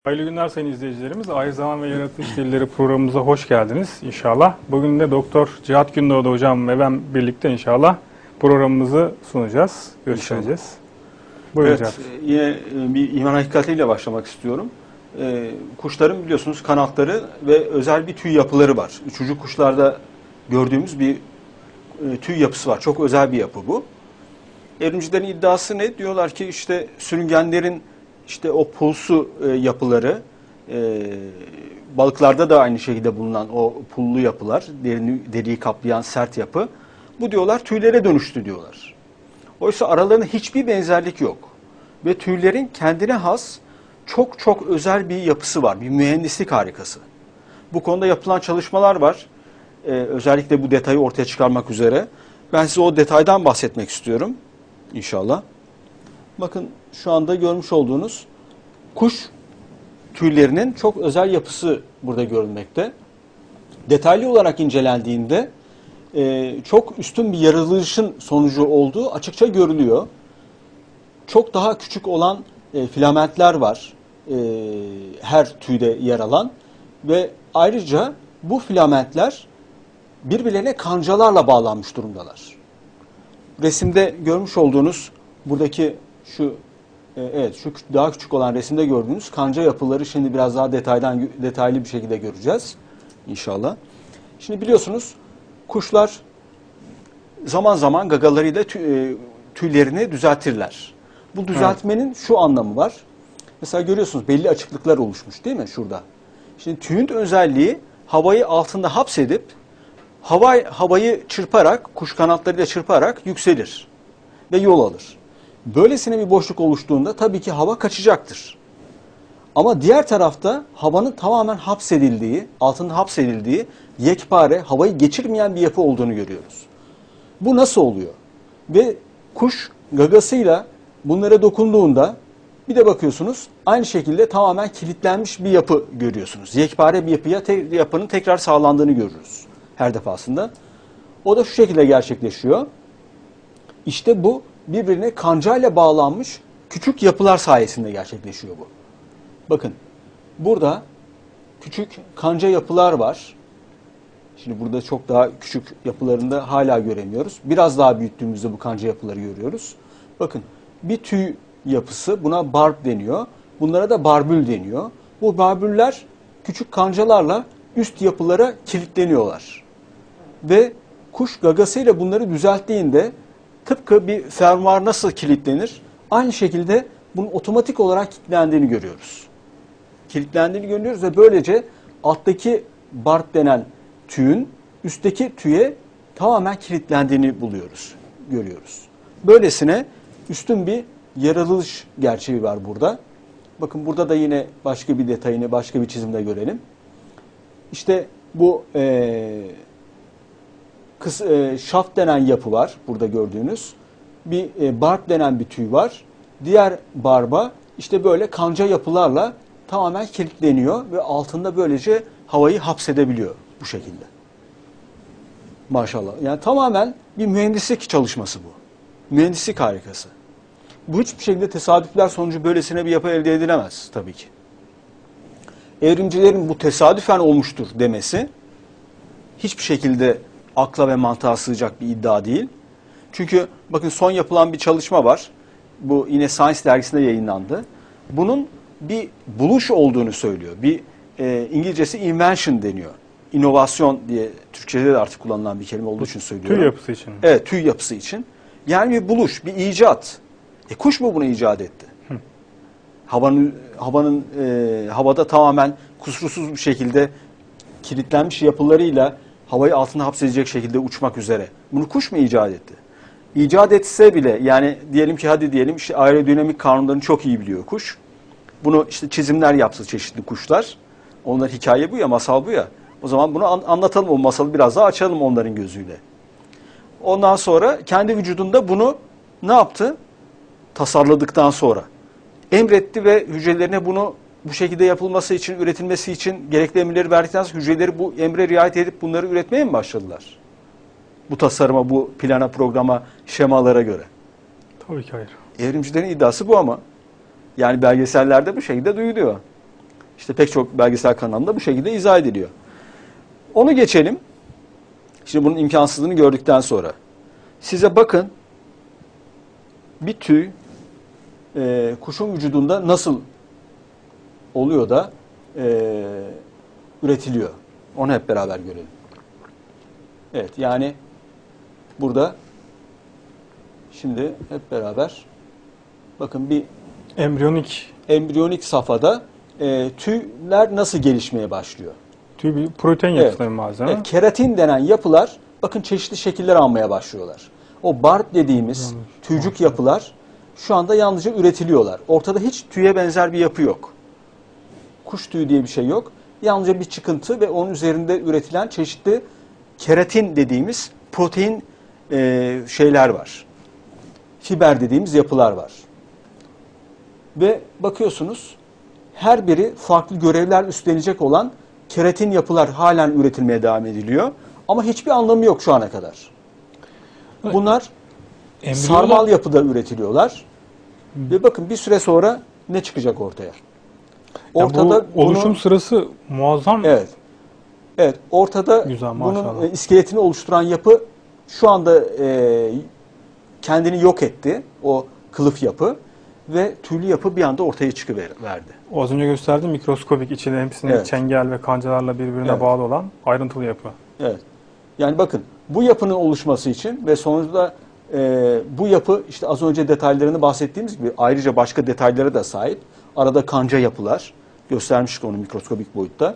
Hayırlı günler sayın izleyicilerimiz. Ayrı Zaman ve Yaratılış Dilleri programımıza hoş geldiniz inşallah. Bugün de Doktor Cihat Gündoğdu hocam ve ben birlikte inşallah programımızı sunacağız, göstereceğiz. Buyurun Evet, Cihat. yine bir iman hakikatiyle başlamak istiyorum. Kuşların biliyorsunuz kanatları ve özel bir tüy yapıları var. Uçucu kuşlarda gördüğümüz bir tüy yapısı var. Çok özel bir yapı bu. Evrimcilerin iddiası ne? Diyorlar ki işte sürüngenlerin işte o pulsu yapıları, balıklarda da aynı şekilde bulunan o pullu yapılar, deriyi kaplayan sert yapı, bu diyorlar tüylere dönüştü diyorlar. Oysa aralarında hiçbir benzerlik yok. Ve tüylerin kendine has çok çok özel bir yapısı var, bir mühendislik harikası. Bu konuda yapılan çalışmalar var. Özellikle bu detayı ortaya çıkarmak üzere. Ben size o detaydan bahsetmek istiyorum inşallah. Bakın şu anda görmüş olduğunuz kuş tüylerinin çok özel yapısı burada görülmekte. Detaylı olarak incelendiğinde çok üstün bir yaratılışın sonucu olduğu açıkça görülüyor. Çok daha küçük olan filamentler var her tüyde yer alan ve ayrıca bu filamentler birbirlerine kancalarla bağlanmış durumdalar. Resimde görmüş olduğunuz buradaki şu şu daha küçük olan resimde gördüğünüz kanca yapıları şimdi biraz daha detaylı bir şekilde göreceğiz inşallah. Şimdi biliyorsunuz kuşlar zaman zaman gagalarıyla tüylerini düzeltirler. Bu düzeltmenin şu anlamı var. Mesela görüyorsunuz belli açıklıklar oluşmuş değil mi şurada? Şimdi tüyün özelliği havayı altında hapsedip havayı çırparak, kuş kanatlarıyla çırparak yükselir ve yol alır. Böylesine bir boşluk oluştuğunda tabii ki hava kaçacaktır. Ama diğer tarafta havanın tamamen hapsedildiği, altında hapsedildiği yekpare, havayı geçirmeyen bir yapı olduğunu görüyoruz. Bu nasıl oluyor? Ve kuş gagasıyla bunlara dokunduğunda bir de bakıyorsunuz aynı şekilde tamamen kilitlenmiş bir yapı görüyorsunuz. Yekpare bir yapının tekrar sağlandığını görürüz her defasında. O da şu şekilde gerçekleşiyor. İşte bu birbirine kancayla bağlanmış küçük yapılar sayesinde gerçekleşiyor bu. Bakın burada küçük kanca yapılar var. Şimdi burada çok daha küçük yapılarında hala göremiyoruz. Biraz daha büyüttüğümüzde bu kanca yapıları görüyoruz. Bakın bir tüy yapısı, buna barb deniyor. Bunlara da barbül deniyor. Bu barbüller küçük kancalarla üst yapılara kilitleniyorlar. Ve kuş gagasıyla bunları düzelttiğinde tıpkı bir fermuar nasıl kilitlenir? Aynı şekilde bunun otomatik olarak kilitlendiğini görüyoruz. Kilitlendiğini görüyoruz ve böylece alttaki barb denen tüyün üstteki tüye tamamen kilitlendiğini görüyoruz. Böylesine üstün bir yaratılış gerçeği var burada. Bakın burada da yine başka bir detayını başka bir çizimde görelim. İşte bu şaft denen yapı var burada gördüğünüz. Bir barb denen bir tüy var. Diğer barba işte böyle kanca yapılarla tamamen kilitleniyor ve altında böylece havayı hapsedebiliyor bu şekilde. Maşallah. Yani tamamen bir mühendislik çalışması bu. Mühendislik harikası. Bu hiçbir şekilde tesadüfler sonucu böylesine bir yapı elde edilemez tabii ki. Evrimcilerin bu tesadüfen olmuştur demesi hiçbir şekilde akla ve mantığa sığacak bir iddia değil. Çünkü bakın son yapılan bir çalışma var. Bu yine Science dergisinde yayınlandı. Bunun bir buluş olduğunu söylüyor. Bir İngilizcesi invention deniyor. İnovasyon diye Türkçe'de de artık kullanılan bir kelime olduğu için söylüyorum. Tüy yapısı için. Evet, tüy yapısı için. Yani bir buluş, bir icat. Kuş mu bunu icat etti? Havada tamamen kusursuz bir şekilde kilitlenmiş yapılarıyla havayı altında hapsedecek şekilde uçmak üzere. Bunu kuş mu icat etti? İcat etse bile yani diyelim ki hadi diyelim işte aerodinamik kanunlarını çok iyi biliyor kuş. Bunu işte çizimler yapsa çeşitli kuşlar. Onlar hikaye bu ya, masal bu ya. O zaman bunu anlatalım, o masalı biraz daha açalım onların gözüyle. Ondan sonra kendi vücudunda bunu ne yaptı? Tasarladıktan sonra emretti ve hücrelerine bunu bu şekilde yapılması için, üretilmesi için gerekli emirleri verdikten sonra hücreleri bu emre riayet edip bunları üretmeye mi başladılar? Bu tasarıma, bu plana, programa, şemalara göre. Tabii ki hayır. Evrimcilerin iddiası bu ama. Yani belgesellerde bu şekilde duyuluyor. İşte pek çok belgesel kanalında bu şekilde izah ediliyor. Onu geçelim. Şimdi bunun imkansızlığını gördükten sonra. Size bakın bir tüy kuşun vücudunda nasıl oluyor da üretiliyor. Onu hep beraber görelim. Evet, yani burada şimdi hep beraber bakın bir embriyonik safhada tüyler nasıl gelişmeye başlıyor. Tüy bir protein yapısında bir malzeme. Evet, keratin denen yapılar bakın çeşitli şekiller almaya başlıyorlar. O barb dediğimiz tüycük yapılar şu anda yalnızca üretiliyorlar. Ortada hiç tüye benzer bir yapı yok. Kuş tüyü diye bir şey yok. Yalnızca bir çıkıntı ve onun üzerinde üretilen çeşitli keratin dediğimiz protein şeyler var. Fiber dediğimiz yapılar var. Ve bakıyorsunuz her biri farklı görevler üstlenecek olan keratin yapılar halen üretilmeye devam ediliyor. Ama hiçbir anlamı yok şu ana kadar. Bunlar sarmal yapıda üretiliyorlar. Ve bakın bir süre sonra ne çıkacak ortaya? Ortada bu oluşum sırası muazzam. Evet. Evet, ortada güzel, bunun iskeletini oluşturan yapı şu anda kendini yok etti. O kılıf yapı ve tüylü yapı bir anda ortaya çıkıverdi. O az önce gösterdiğim mikroskopik içinde hepsinin çengel ve kancalarla birbirine bağlı olan ayrıntılı yapı. Evet. Yani bakın bu yapının oluşması için ve sonuçta bu yapı işte az önce detaylarını bahsettiğimiz gibi ayrıca başka detaylara da sahip. Arada kanca yapılar göstermiştik onu mikroskopik boyutta.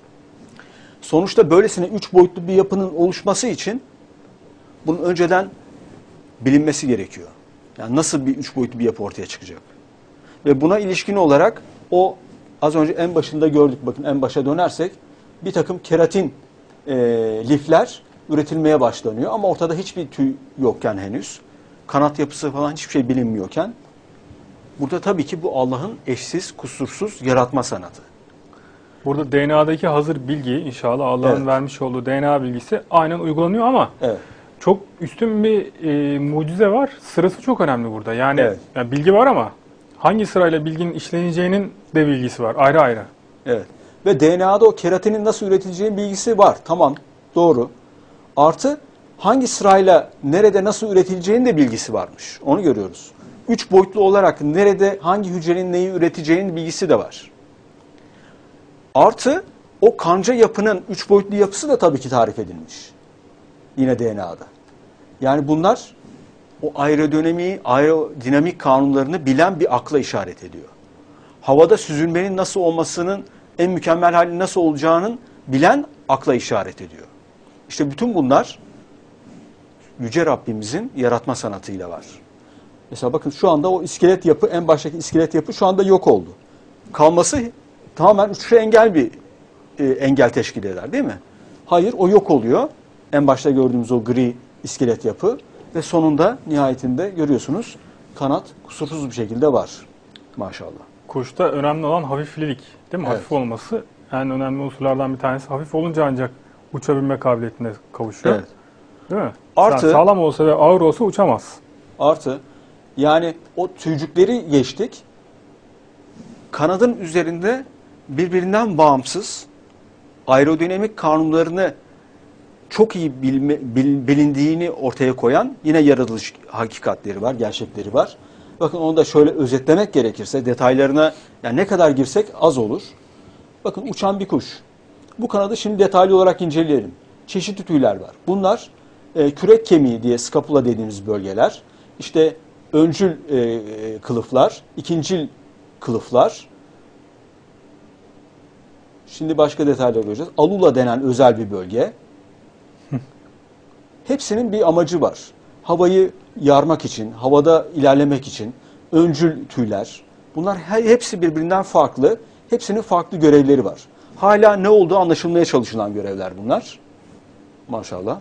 Sonuçta böylesine 3 boyutlu bir yapının oluşması için bunun önceden bilinmesi gerekiyor. Yani nasıl bir 3 boyutlu bir yapı ortaya çıkacak? Ve buna ilişkin olarak o az önce en başında gördük. Bakın en başa dönersek bir takım keratin lifler üretilmeye başlanıyor. Ama ortada hiçbir tüy yokken henüz. Kanat yapısı falan hiçbir şey bilinmiyorken. Burada tabii ki bu Allah'ın eşsiz, kusursuz yaratma sanatı. Burada DNA'daki hazır bilgi inşallah Allah'ın vermiş olduğu DNA bilgisi aynen uygulanıyor ama çok üstün bir mucize var. Sırası çok önemli burada. Yani bilgi var ama hangi sırayla bilginin işleneceğinin de bilgisi var. Ayrı ayrı. Evet. Ve DNA'da o keratinin nasıl üretileceğinin bilgisi var. Tamam. Doğru. Artı hangi sırayla nerede nasıl üretileceğinin de bilgisi varmış. Onu görüyoruz. 3 boyutlu olarak nerede hangi hücrenin neyi üreteceğinin bilgisi de var. Artı o kanca yapının 3 boyutlu yapısı da tabii ki tarif edilmiş. Yine DNA'da. Yani bunlar o aerodinamik kanunlarını bilen bir akla işaret ediyor. Havada süzülmenin nasıl olmasının en mükemmel halinin nasıl olacağının bilen akla işaret ediyor. İşte bütün bunlar Yüce Rabbimizin yaratma sanatıyla var. Mesela bakın şu anda o iskelet yapı, en baştaki iskelet yapı şu anda yok oldu. Kalması tamamen uçuşa engel bir engel teşkil eder değil mi? Hayır, o yok oluyor. En başta gördüğümüz o gri iskelet yapı ve sonunda nihayetinde görüyorsunuz kanat kusursuz bir şekilde var. Maşallah. Kuşta önemli olan hafiflilik değil mi? Evet. Hafif olması en önemli unsurlardan bir tanesi. Hafif olunca ancak uçabilme kabiliyetine kavuşuyor. Evet. Değil mi? Artı, yani sağlam olsa ve ağır olsa uçamaz. Artı yani o tüycükleri geçtik. Kanadın üzerinde birbirinden bağımsız aerodinamik kanunlarını çok iyi bilindiğini ortaya koyan yine yaratılış hakikatleri var, gerçekleri var. Bakın onu da şöyle özetlemek gerekirse detaylarına yani ne kadar girsek az olur. Bakın uçan bir kuş. Bu kanadı şimdi detaylı olarak inceleyelim. Çeşitli tüyler var. Bunlar kürek kemiği diye skapula dediğimiz bölgeler. İşte öncül kılıflar, ikincil kılıflar. Şimdi başka detaylar göreceğiz. Alula denen özel bir bölge. Hepsinin bir amacı var. Havayı yarmak için, havada ilerlemek için öncül tüyler. Bunlar hepsi birbirinden farklı. Hepsinin farklı görevleri var. Hala ne olduğu anlaşılmaya çalışılan görevler bunlar. Maşallah.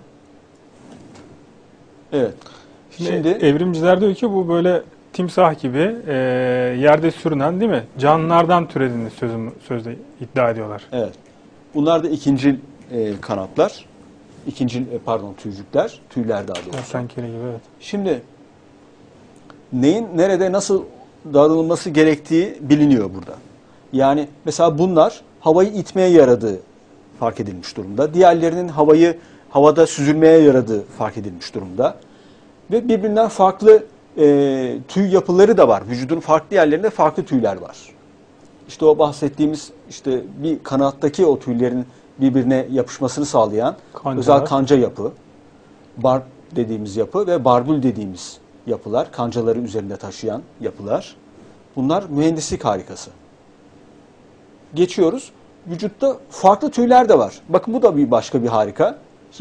Evet. Şimdi evrimciler diyor ki bu böyle timsah gibi yerde sürünen değil mi? Canlılardan türediğini sözde iddia ediyorlar. Evet. Bunlar da ikincil kanatlar. Tüycükler. Tüyler daha doğrusu. Kertenkele gibi evet. Şimdi neyin nerede nasıl davranılması gerektiği biliniyor burada. Yani mesela bunlar havayı itmeye yaradığı fark edilmiş durumda. Diğerlerinin havada süzülmeye yaradığı fark edilmiş durumda. Ve birbirinden farklı tüy yapıları da var. Vücudun farklı yerlerinde farklı tüyler var. İşte o bahsettiğimiz işte bir kanattaki o tüylerin birbirine yapışmasını sağlayan Kancalar. özel kanca yapı, barb dediğimiz yapı ve barbül dediğimiz yapılar, kancaları üzerinde taşıyan yapılar. Bunlar mühendislik harikası. Geçiyoruz. Vücutta farklı tüyler de var. Bakın bu da bir başka bir harika.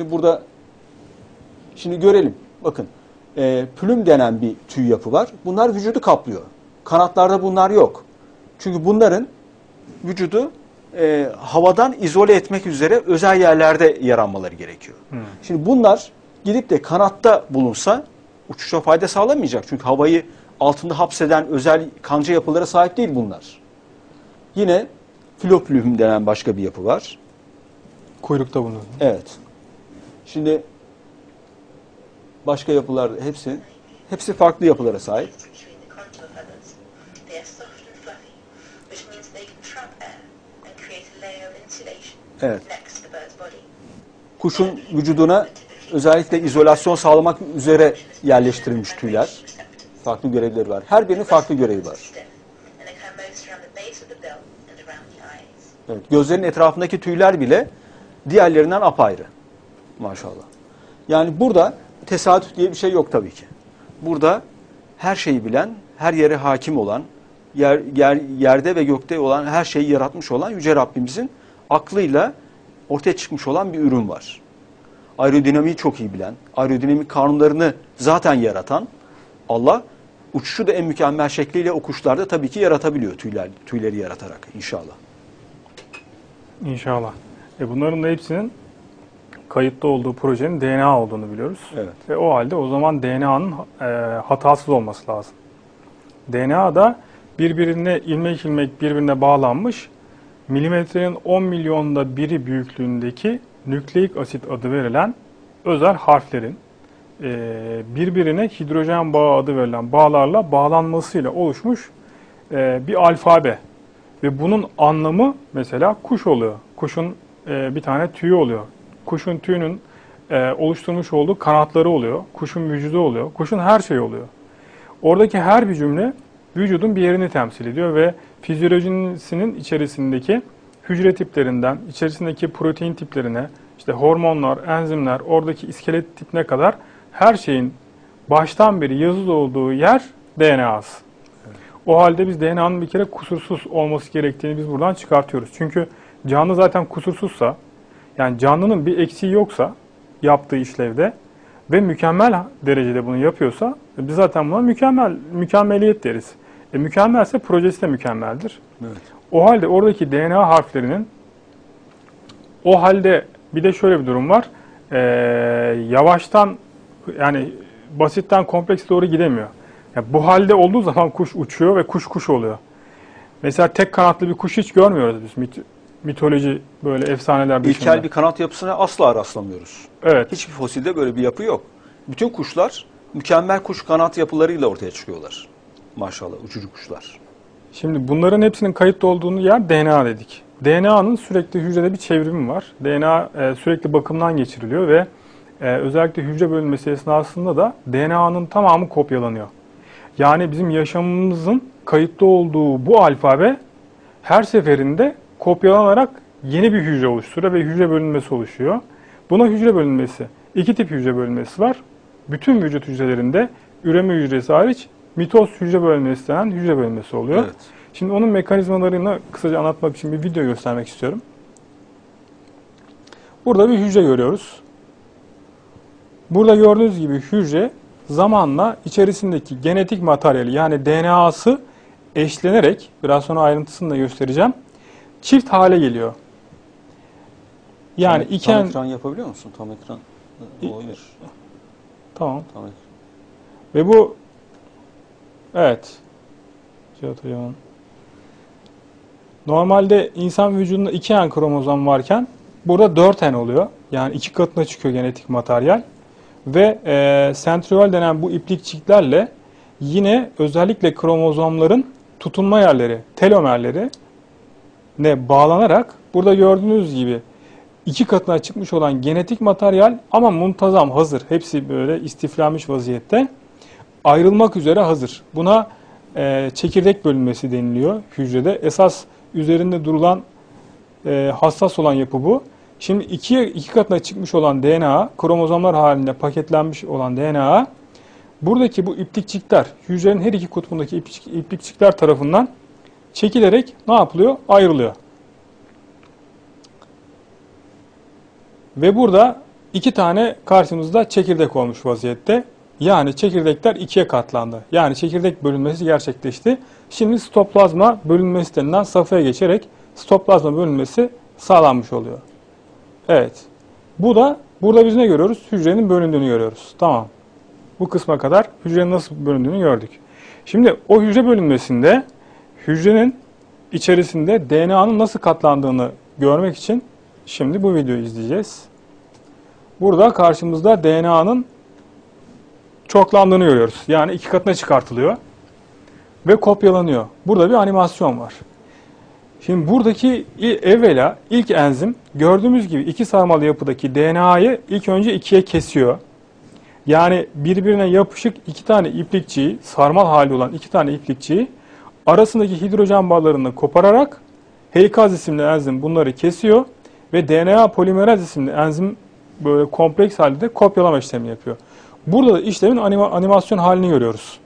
Şimdi görelim. Bakın plüm denen bir tüy yapı var. Bunlar vücudu kaplıyor. Kanatlarda bunlar yok. Çünkü bunların vücudu havadan izole etmek üzere özel yerlerde yaranmaları gerekiyor. Şimdi bunlar gidip de kanatta bulunsa uçuşa fayda sağlamayacak. Çünkü havayı altında hapseden özel kanca yapılara sahip değil bunlar. Yine filoplüm denen başka bir yapı var. Kuyrukta bunu. Evet. Şimdi başka yapılar hepsi farklı yapılara sahip. Evet. Kuşun vücuduna özellikle izolasyon sağlamak üzere yerleştirilmiş tüyler. Farklı görevleri var. Her birinin farklı görevi var. Evet, gözlerin etrafındaki tüyler bile diğerlerinden apayrı. Maşallah. Yani burada tesadüf diye bir şey yok tabii ki. Burada her şeyi bilen, her yere hakim olan, yerde ve gökte olan her şeyi yaratmış olan Yüce Rabbimizin aklıyla ortaya çıkmış olan bir ürün var. Aerodinamiği çok iyi bilen, aerodinamik kanunlarını zaten yaratan Allah uçuşu da en mükemmel şekliyle o kuşlarda tabii ki yaratabiliyor tüyleri yaratarak inşallah. İnşallah. Bunların da hepsinin kayıtlı olduğu projenin DNA olduğunu biliyoruz. Evet. Ve o halde o zaman DNA'nın hatasız olması lazım. DNA da birbirine ilmek ilmek birbirine bağlanmış milimetrenin 10 milyonda biri büyüklüğündeki nükleik asit adı verilen özel harflerin birbirine hidrojen bağı adı verilen bağlarla bağlanmasıyla oluşmuş bir alfabe. Ve bunun anlamı mesela kuş oluyor. Kuşun bir tane tüyü oluyor. Kuşun tüyünün oluşturmuş olduğu kanatları oluyor. Kuşun vücudu oluyor. Kuşun her şeyi oluyor. Oradaki her bir cümle vücudun bir yerini temsil ediyor ve fizyolojisinin içerisindeki hücre tiplerinden, içerisindeki protein tiplerine, işte hormonlar, enzimler, oradaki iskelet tipine kadar her şeyin baştan beri yazılı olduğu yer DNA'sı. O halde biz DNA'nın bir kere kusursuz olması gerektiğini biz buradan çıkartıyoruz. Çünkü canlı zaten kusursuzsa, yani canlının bir eksiği yoksa yaptığı işlevde ve mükemmel derecede bunu yapıyorsa biz zaten buna mükemmeliyet deriz. Mükemmelse projesi de mükemmeldir. Evet. O halde oradaki DNA harflerinin o halde bir de şöyle bir durum var. Yavaştan yani basitten komplekse doğru gidemiyor. Yani bu halde olduğu zaman kuş uçuyor ve kuş oluyor. Mesela tek kanatlı bir kuş hiç görmüyoruz biz mitoloji böyle efsaneler dışında. İlkel bir kanat yapısına asla rastlamıyoruz. Evet. Hiçbir fosilde böyle bir yapı yok. Bütün kuşlar mükemmel kuş kanat yapılarıyla ortaya çıkıyorlar. Maşallah uçucu kuşlar. Şimdi bunların hepsinin kayıtlı olduğunu yer DNA dedik. DNA'nın sürekli hücrede bir çevrimi var. DNA sürekli bakımdan geçiriliyor ve özellikle hücre bölünmesi esnasında da DNA'nın tamamı kopyalanıyor. Yani bizim yaşamımızın kayıtlı olduğu bu alfabe her seferinde kopyalanarak yeni bir hücre oluşturuyor ve hücre bölünmesi oluşuyor. Buna hücre bölünmesi, iki tip hücre bölünmesi var. Bütün vücut hücrelerinde üreme hücresi hariç mitoz hücre bölünmesi denen hücre bölünmesi oluyor. Evet. Şimdi onun mekanizmalarını kısaca anlatmak için bir video göstermek istiyorum. Burada bir hücre görüyoruz. Burada gördüğünüz gibi hücre zamanla içerisindeki genetik materyali yani DNA'sı eşlenerek, biraz sonra ayrıntısını da göstereceğim, çift hale geliyor. Yani tam ekran yapabiliyor musun? Tam ekran olabilir. Tamam. Tam ekran. Ve bu evet. Cihat Hocam'ın. Normalde insan vücudunda 2 N kromozom varken burada 4 N oluyor. Yani 2 katına çıkıyor genetik materyal. Ve sentriol denen bu iplikçiklerle yine özellikle kromozomların tutunma yerleri, telomerleri ne bağlanarak burada gördüğünüz gibi 2 katına çıkmış olan genetik materyal ama muntazam, hazır. Hepsi böyle istiflenmiş vaziyette. Ayrılmak üzere hazır. Buna çekirdek bölünmesi deniliyor hücrede. Esas üzerinde durulan hassas olan yapı bu. Şimdi 2 katına çıkmış olan DNA, kromozomlar halinde paketlenmiş olan DNA, buradaki bu iplikçikler, hücrenin her iki kutbundaki iplikçikler tarafından çekilerek ne yapılıyor? Ayrılıyor. Ve burada 2 tane karşımızda çekirdek olmuş vaziyette. Yani çekirdekler 2'ye katlandı. Yani çekirdek bölünmesi gerçekleşti. Şimdi sitoplazma bölünmesi denilen safhaya geçerek sitoplazma bölünmesi sağlanmış oluyor. Evet. Burada biz ne görüyoruz? Hücrenin bölündüğünü görüyoruz. Tamam. Bu kısma kadar hücrenin nasıl bölündüğünü gördük. Şimdi o hücre bölünmesinde hücrenin içerisinde DNA'nın nasıl katlandığını görmek için şimdi bu videoyu izleyeceğiz. Burada karşımızda DNA'nın çoklandığını görüyoruz. Yani 2 katına çıkartılıyor ve kopyalanıyor. Burada bir animasyon var. Şimdi buradaki evvela ilk enzim gördüğümüz gibi 2 sarmal yapıdaki DNA'yı ilk önce 2'ye kesiyor. Yani birbirine yapışık 2 tane iplikçiyi, sarmal hali olan 2 tane iplikçiyi arasındaki hidrojen bağlarını kopararak helikaz isimli enzim bunları kesiyor ve DNA polimeraz isimli enzim böyle kompleks halde kopyalama işlemi yapıyor. Burada da işlemin animasyon halini görüyoruz.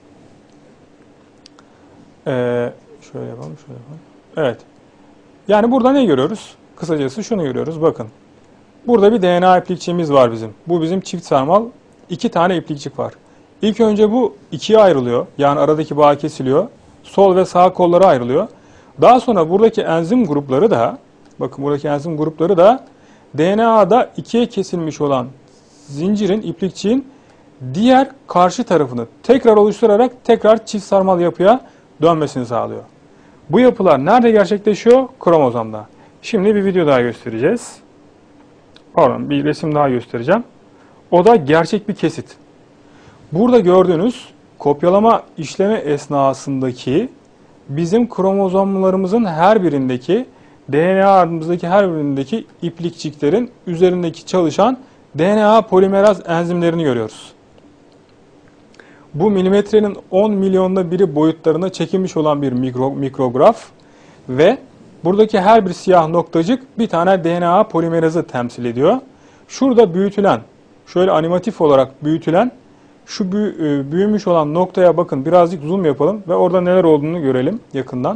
Şöyle yapalım. Evet. Yani burada ne görüyoruz? Kısacası şunu görüyoruz. Bakın. Burada bir DNA iplikçiğimiz var bizim. Bu bizim çift sarmal 2 tane iplikçik var. İlk önce bu 2'ye ayrılıyor. Yani aradaki bağ kesiliyor. Sol ve sağ kollara ayrılıyor. Daha sonra buradaki enzim grupları da, bakın buradaki enzim grupları da DNA'da 2'ye kesilmiş olan zincirin, iplikçiğin diğer karşı tarafını tekrar oluşturarak tekrar çift sarmal yapıya dönmesini sağlıyor. Bu yapılar nerede gerçekleşiyor? Kromozomda. Şimdi bir video daha göstereceğiz. Pardon, bir resim daha göstereceğim. O da gerçek bir kesit. Burada gördüğünüz kopyalama işlemi esnasındaki bizim kromozomlarımızın her birindeki DNA'mızdaki her birindeki iplikçiklerin üzerindeki çalışan DNA polimeraz enzimlerini görüyoruz. Bu milimetrenin 10 milyonda biri boyutlarına çekilmiş olan bir mikrograf ve buradaki her bir siyah noktacık bir tane DNA polimerazı temsil ediyor. Şurada büyütülen, şöyle animatif olarak büyütülen şu büyümüş olan noktaya bakın, birazcık zoom yapalım ve orada neler olduğunu görelim yakından.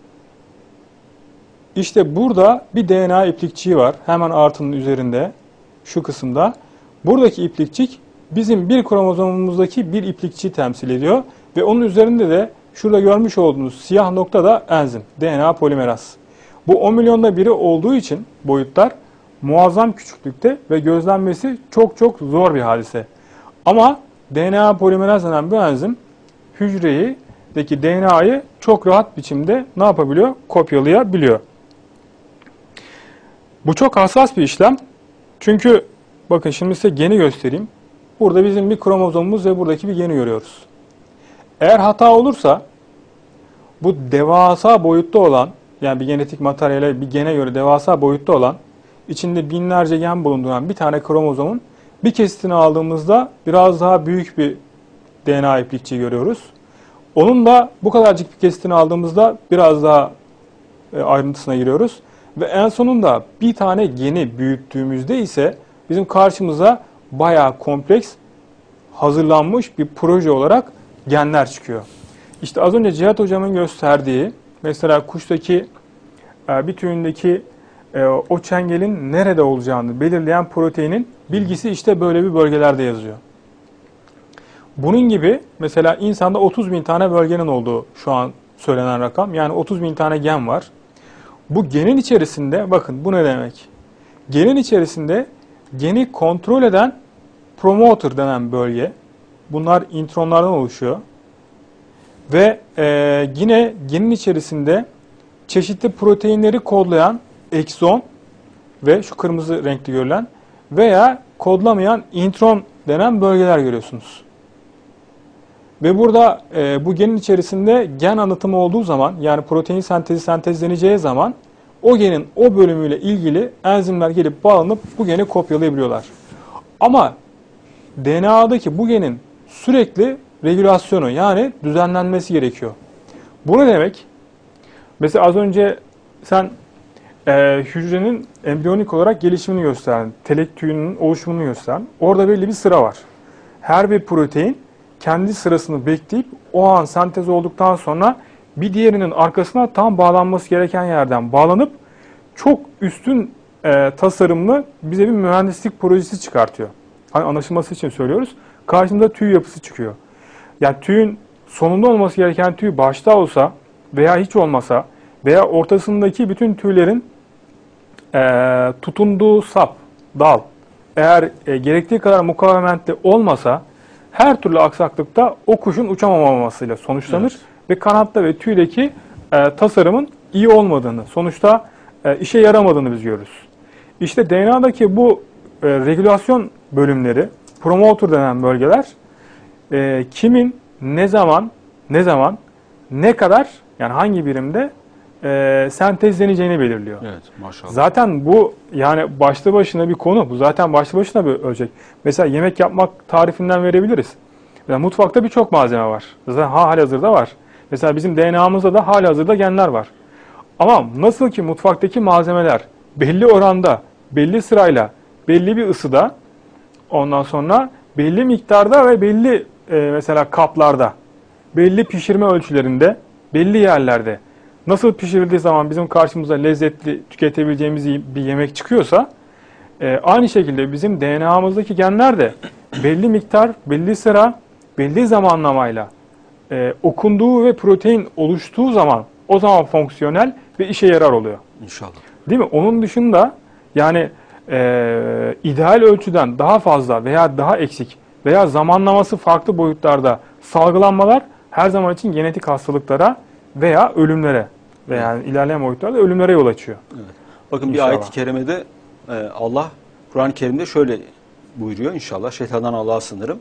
İşte burada bir DNA iplikçiği var. Hemen artının üzerinde şu kısımda. Buradaki iplikçik bizim bir kromozomumuzdaki bir iplikçiği temsil ediyor. Ve onun üzerinde de şurada görmüş olduğunuz siyah nokta da enzim, DNA polimeraz. Bu 10 milyonda biri olduğu için boyutlar muazzam küçüklükte ve gözlenmesi çok zor bir hadise. Ama DNA polimeraz denen bu enzim hücredeki DNA'yı çok rahat biçimde ne yapabiliyor? Kopyalayabiliyor. Bu çok hassas bir işlem. Çünkü bakın şimdi size geni göstereyim. Burada bizim bir kromozomumuz ve buradaki bir geni görüyoruz. Eğer hata olursa bu devasa boyutta olan, yani bir genetik materyale, bir gene göre devasa boyutta olan, içinde binlerce gen bulunduran bir tane kromozomun bir kesitini aldığımızda biraz daha büyük bir DNA iplikçiği görüyoruz. Onun da bu kadarcık bir kesitini aldığımızda biraz daha ayrıntısına giriyoruz. Ve en sonunda bir tane geni büyüttüğümüzde ise bizim karşımıza bayağı kompleks, hazırlanmış bir proje olarak genler çıkıyor. İşte az önce Cihat Hocam'ın gösterdiği, mesela kuştaki bir tüyündeki o çengelin nerede olacağını belirleyen proteinin bilgisi işte böyle bir bölgelerde yazıyor. Bunun gibi mesela insanda 30.000 tane bölgenin olduğu şu an söylenen rakam. Yani 30.000 tane gen var. Bu genin içerisinde, bakın bu ne demek? Genin içerisinde geni kontrol eden promoter denen bölge. Bunlar intronlardan oluşuyor. Ve yine genin içerisinde çeşitli proteinleri kodlayan ekson ve şu kırmızı renkli görülen veya kodlamayan intron denen bölgeler görüyorsunuz. Ve burada bu genin içerisinde gen anıtımı olduğu zaman, yani protein sentezleneceği zaman o genin o bölümüyle ilgili enzimler gelip bağlanıp bu geni kopyalayabiliyorlar. Ama DNA'daki bu genin sürekli regülasyonu yani düzenlenmesi gerekiyor. Bu ne demek? Mesela az önce sen hücrenin embriyonik olarak gelişimini gösterdin. Telek tüyünün oluşumunu gösterdin. Orada belli bir sıra var. Her bir protein kendi sırasını bekleyip o an sentez olduktan sonra bir diğerinin arkasına tam bağlanması gereken yerden bağlanıp çok üstün tasarımlı bize bir mühendislik projesi çıkartıyor. Hani anlaşılması için söylüyoruz. Karşımıza tüy yapısı çıkıyor. Yani tüyün sonunda olması gereken tüy başta olsa veya hiç olmasa veya ortasındaki bütün tüylerin tutunduğu sap, dal eğer gerektiği kadar mukavemetli olmasa her türlü aksaklıkta o kuşun uçamamasıyla sonuçlanır. Evet. Ve kanatta ve tüydeki tasarımın iyi olmadığını, sonuçta işe yaramadığını biz görürüz. İşte DNA'daki bu regülasyon bölümleri, promoter denen bölgeler kimin, ne zaman, ne kadar yani hangi birimde sentezleneceğini belirliyor. Evet, maşallah. Zaten bu yani başlı başına bir konu. Bu zaten başlı başına bir ölçek. Mesela yemek yapmak tarifinden verebiliriz. Yani mutfakta birçok malzeme var. Zaten halihazırda var. Mesela bizim DNA'mızda da halihazırda genler var. Ama nasıl ki mutfaktaki malzemeler belli oranda, belli sırayla, belli bir ısıda, ondan sonra belli miktarda ve belli mesela kaplarda, belli pişirme ölçülerinde, belli yerlerde nasıl pişirildiği zaman bizim karşımıza lezzetli tüketebileceğimiz bir yemek çıkıyorsa aynı şekilde bizim DNA'mızdaki genler de belli miktar, belli sıra, belli zamanlamayla okunduğu ve protein oluştuğu zaman o zaman fonksiyonel ve işe yarar oluyor. İnşallah. Değil mi? Onun dışında yani ideal ölçüden daha fazla veya daha eksik veya zamanlaması farklı boyutlarda salgılanmalar her zaman için genetik hastalıklara veya ölümlere veya yani ilerleyen boyutlarda ölümlere yol açıyor. Evet. Bakın İnşallah. Bir ayet-i kerimede Allah Kur'an-ı Kerim'de şöyle buyuruyor inşallah. Şeytandan Allah'a sığınırım.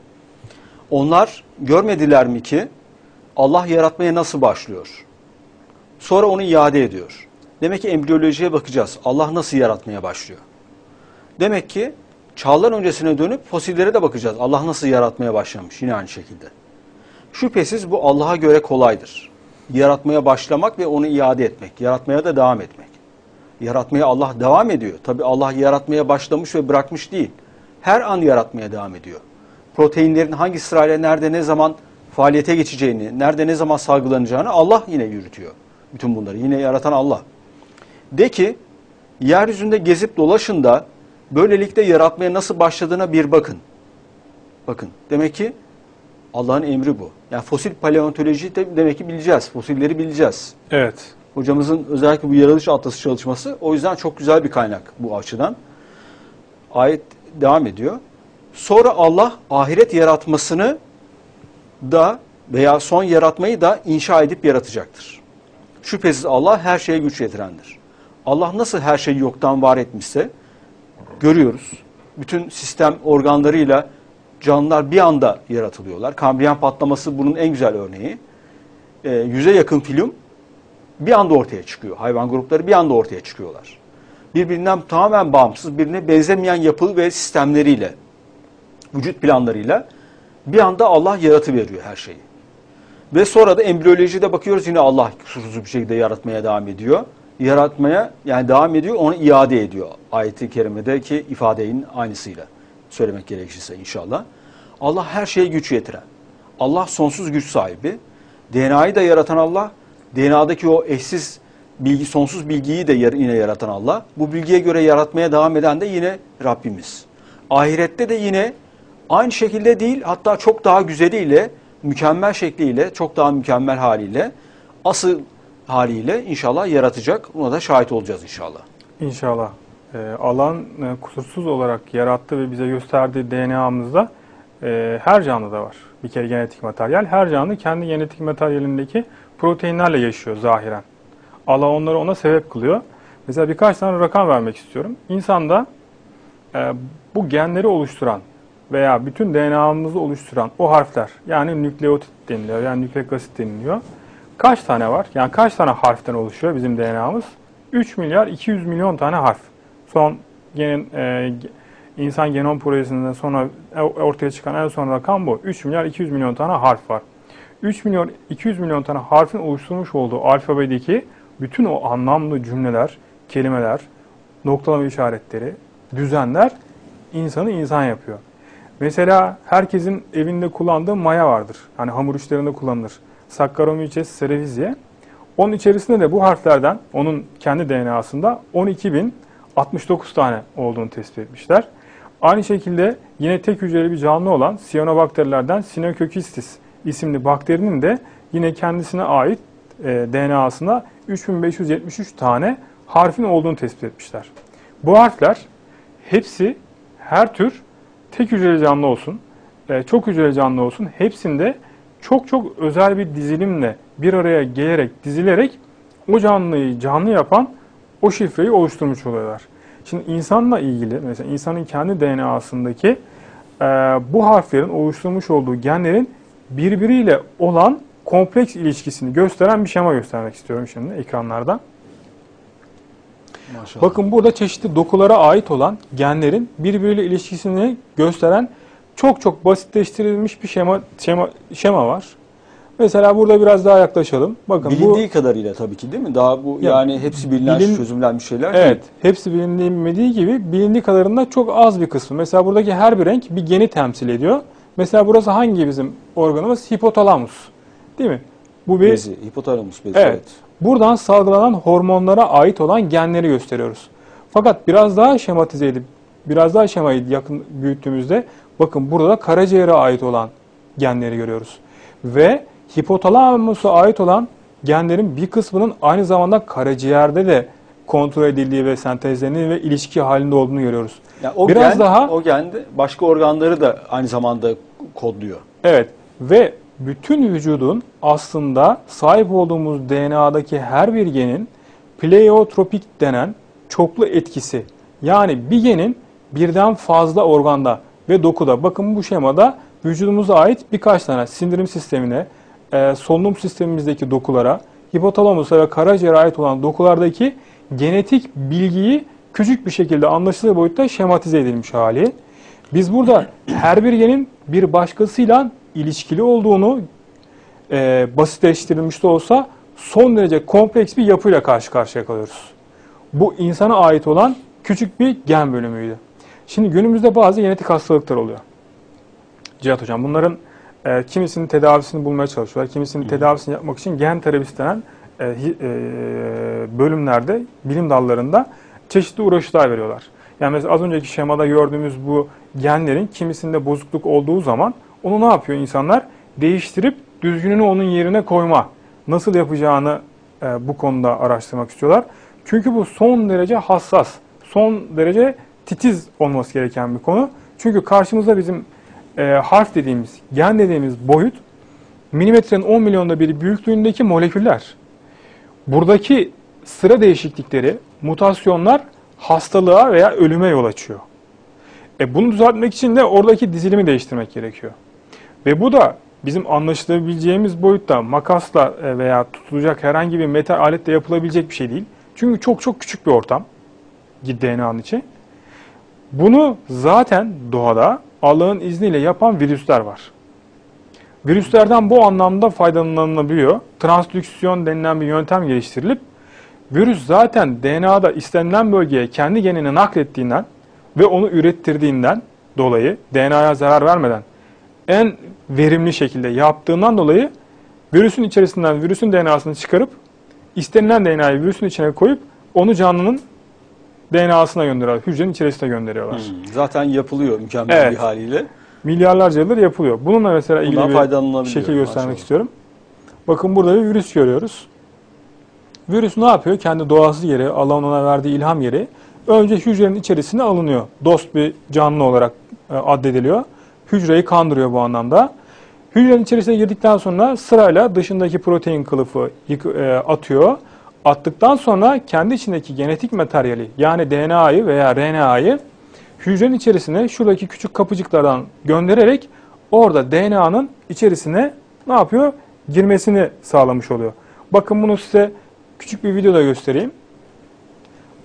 Onlar görmediler mi ki Allah yaratmaya nasıl başlıyor? Sonra onu iade ediyor. Demek ki embriyolojiye bakacağız. Allah nasıl yaratmaya başlıyor? Demek ki çağlar öncesine dönüp fosillere de bakacağız. Allah nasıl yaratmaya başlamış? Yine aynı şekilde. Şüphesiz bu Allah'a göre kolaydır. Yaratmaya başlamak ve onu iade etmek. Yaratmaya da devam etmek. Yaratmaya Allah devam ediyor. Tabi Allah yaratmaya başlamış ve bırakmış değil. Her an yaratmaya devam ediyor. Proteinlerin hangi sırayla nerede ne zaman faaliyete geçeceğini, nerede ne zaman salgılanacağını Allah yine yürütüyor. Bütün bunları yine yaratan Allah. De ki yeryüzünde gezip dolaşın da böylelikle yaratmaya nasıl başladığına bir bakın. Bakın demek ki Allah'ın emri bu. Yani fosil paleontoloji de demek ki bileceğiz. Fosilleri bileceğiz. Evet. Hocamızın özellikle bu yaratılış atlası çalışması o yüzden çok güzel bir kaynak bu açıdan. Ayet devam ediyor. Sonra Allah ahiret yaratmasını da veya son yaratmayı da inşa edip yaratacaktır. Şüphesiz Allah her şeye güç yetirendir. Allah nasıl her şeyi yoktan var etmişse görüyoruz. Bütün sistem organlarıyla canlılar bir anda yaratılıyorlar. Kambriyen patlaması bunun en güzel örneği. 100'e yakın filum bir anda ortaya çıkıyor. Hayvan grupları bir anda ortaya çıkıyorlar. Birbirinden tamamen bağımsız, birbirine benzemeyen yapı ve sistemleriyle, vücut planlarıyla bir anda Allah yaratıveriyor her şeyi. Ve sonra da embriyolojide bakıyoruz yine Allah kusursuz bir şekilde yaratmaya devam ediyor. Yaratmaya yani devam ediyor, onu iade ediyor. Ayet-i kerimedeki ifadenin aynısıyla söylemek gerekirse inşallah. Allah her şeye güç yetiren. Allah sonsuz güç sahibi. DNA'yı da yaratan Allah. DNA'daki o eşsiz bilgi, sonsuz bilgiyi de yine yaratan Allah. Bu bilgiye göre yaratmaya devam eden de yine Rabbimiz. Ahirette de yine aynı şekilde değil, hatta çok daha güzeliyle, mükemmel şekliyle, çok daha mükemmel haliyle, asıl haliyle inşallah yaratacak. Buna da şahit olacağız inşallah. İnşallah. Allah'ın kusursuz olarak yarattığı ve bize gösterdiği DNA'mızda her canlıda var. Bir kere genetik materyal. Her canlı kendi genetik materyalindeki proteinlerle yaşıyor zahiren. Allah onları ona sebep kılıyor. Mesela birkaç tane rakam vermek istiyorum. İnsanda bu genleri oluşturan veya bütün DNA'mızı oluşturan o harfler, yani nükleotit deniliyor, yani nükleik asit deniliyor. Kaç tane var? Yani kaç tane harften oluşuyor bizim DNA'mız? 3 milyar 200 milyon tane harf. Son insan genom projesinden sonra ortaya çıkan en son rakam bu. 3 milyar 200 milyon tane harf var. 3 milyon 200 milyon tane harfin oluşturmuş olduğu alfabedeki bütün o anlamlı cümleler, kelimeler, noktalama işaretleri, düzenler insanı insan yapıyor. Mesela herkesin evinde kullandığı maya vardır. Hani hamur işlerinde kullanılır. Saccharomyces cerevisiae. Onun içerisinde de bu harflerden, onun kendi DNA'sında 12.069 tane olduğunu tespit etmişler. Aynı şekilde yine tek hücreli bir canlı olan siyanobakterilerden Sinococcistis isimli bakterinin de yine kendisine ait DNA'sında 3573 tane harfin olduğunu tespit etmişler. Bu harfler hepsi her tür tek hücreli canlı olsun, çok hücreli canlı olsun hepsinde çok çok özel bir dizilimle bir araya gelerek, dizilerek o canlıyı canlı yapan o şifreyi oluşturmuş oluyorlar. Şimdi insanla ilgili, mesela insanın kendi DNA'sındaki bu harflerin oluşturmuş olduğu genlerin birbiriyle olan kompleks ilişkisini gösteren bir şema göstermek istiyorum şimdi ekranlarda. Maşallah. Bakın burada çeşitli dokulara ait olan genlerin birbiriyle ilişkisini gösteren çok çok basitleştirilmiş bir şema var. Mesela burada biraz daha yaklaşalım. Bakın Bilindiği kadarıyla tabii ki değil mi? Daha bu yani hepsi bilinen, çözümlenmiş şeyler değil. Evet, hepsi bilinmediği gibi bilindiği kadarında çok az bir kısmı. Mesela buradaki her bir renk bir geni temsil ediyor. Mesela burası hangi bizim organımız? Hipotalamus. Değil mi? Bu bir Bezi, hipotalamus bezi. Evet. Buradan salgılanan hormonlara ait olan genleri gösteriyoruz. Fakat biraz daha şematize edip, biraz daha şemayı yakın büyüttüğümüzde bakın burada da karaciğere ait olan genleri görüyoruz. Ve hipotalamusa ait olan genlerin bir kısmının aynı zamanda karaciğerde de kontrol edildiği ve sentezlendiği ve ilişki halinde olduğunu görüyoruz. Yani o gen de başka organları da aynı zamanda kodluyor. Evet ve bütün vücudun aslında sahip olduğumuz DNA'daki her bir genin pleiotropik denen çoklu etkisi. Yani bir genin birden fazla organda ve dokuda, bakın bu şemada vücudumuza ait birkaç tane sindirim sistemine, solunum sistemimizdeki dokulara, hipotalamusa ve karaciğere ait olan dokulardaki genetik bilgiyi küçük bir şekilde anlaşılır boyutta şematize edilmiş hali. Biz burada her bir genin bir başkasıyla ilişkili olduğunu basitleştirilmiş de olsa son derece kompleks bir yapıyla karşı karşıya kalıyoruz. Bu insana ait olan küçük bir gen bölümüydü. Şimdi günümüzde bazı genetik hastalıklar oluyor. Cihat Hocam bunların kimisinin tedavisini bulmaya çalışıyorlar. Kimisinin tedavisini yapmak için gen terapisi denen bölümlerde, bilim dallarında çeşitli uğraşlar veriyorlar. Yani mesela az önceki şemada gördüğümüz bu genlerin kimisinde bozukluk olduğu zaman onu ne yapıyor insanlar? Değiştirip düzgününü onun yerine koyma. Nasıl yapacağını bu konuda araştırmak istiyorlar. Çünkü bu son derece hassas, son derece titiz olması gereken bir konu. Çünkü karşımızda bizim harf dediğimiz, gen dediğimiz boyut milimetrenin 10 milyonda biri büyüklüğündeki moleküller. Buradaki sıra değişiklikleri, mutasyonlar hastalığa veya ölüme yol açıyor. Bunu düzeltmek için de oradaki dizilimi değiştirmek gerekiyor. Ve bu da bizim anlaşılabileceğimiz boyutta makasla veya tutulacak herhangi bir metal aletle yapılabilecek bir şey değil. Çünkü çok çok küçük bir ortam DNA'nın içi. Bunu zaten doğada Allah'ın izniyle yapan virüsler var. Virüslerden bu anlamda faydalanılabiliyor. Transdüksiyon denilen bir yöntem geliştirilip virüs zaten DNA'da istenilen bölgeye kendi genini naklettiğinden ve onu ürettirdiğinden dolayı DNA'ya zarar vermeden en verimli şekilde yaptığından dolayı virüsün içerisinden virüsün DNA'sını çıkarıp istenilen DNA'yı virüsün içine koyup onu canlının DNA'sına gönderiyorlar. Hücrenin içerisine gönderiyorlar. Zaten yapılıyor mükemmel bir haliyle. Milyarlarca yıldır yapılıyor. Bununla mesela ilgili bir şekil göstermek istiyorum. Bakın burada bir virüs görüyoruz. Virüs ne yapıyor? Kendi doğası gereği, Allah'ın ona verdiği ilham gereği önce hücrenin içerisine alınıyor. Dost bir canlı olarak addediliyor. Hücreyi kandırıyor bu anlamda. Hücrenin içerisine girdikten sonra sırayla dışındaki protein kılıfı atıyor. Attıktan sonra kendi içindeki genetik materyali yani DNA'yı veya RNA'yı hücrenin içerisine şuradaki küçük kapıcıklardan göndererek orada DNA'nın içerisine ne yapıyor? Girmesini sağlamış oluyor. Bakın bunu size küçük bir videoda göstereyim.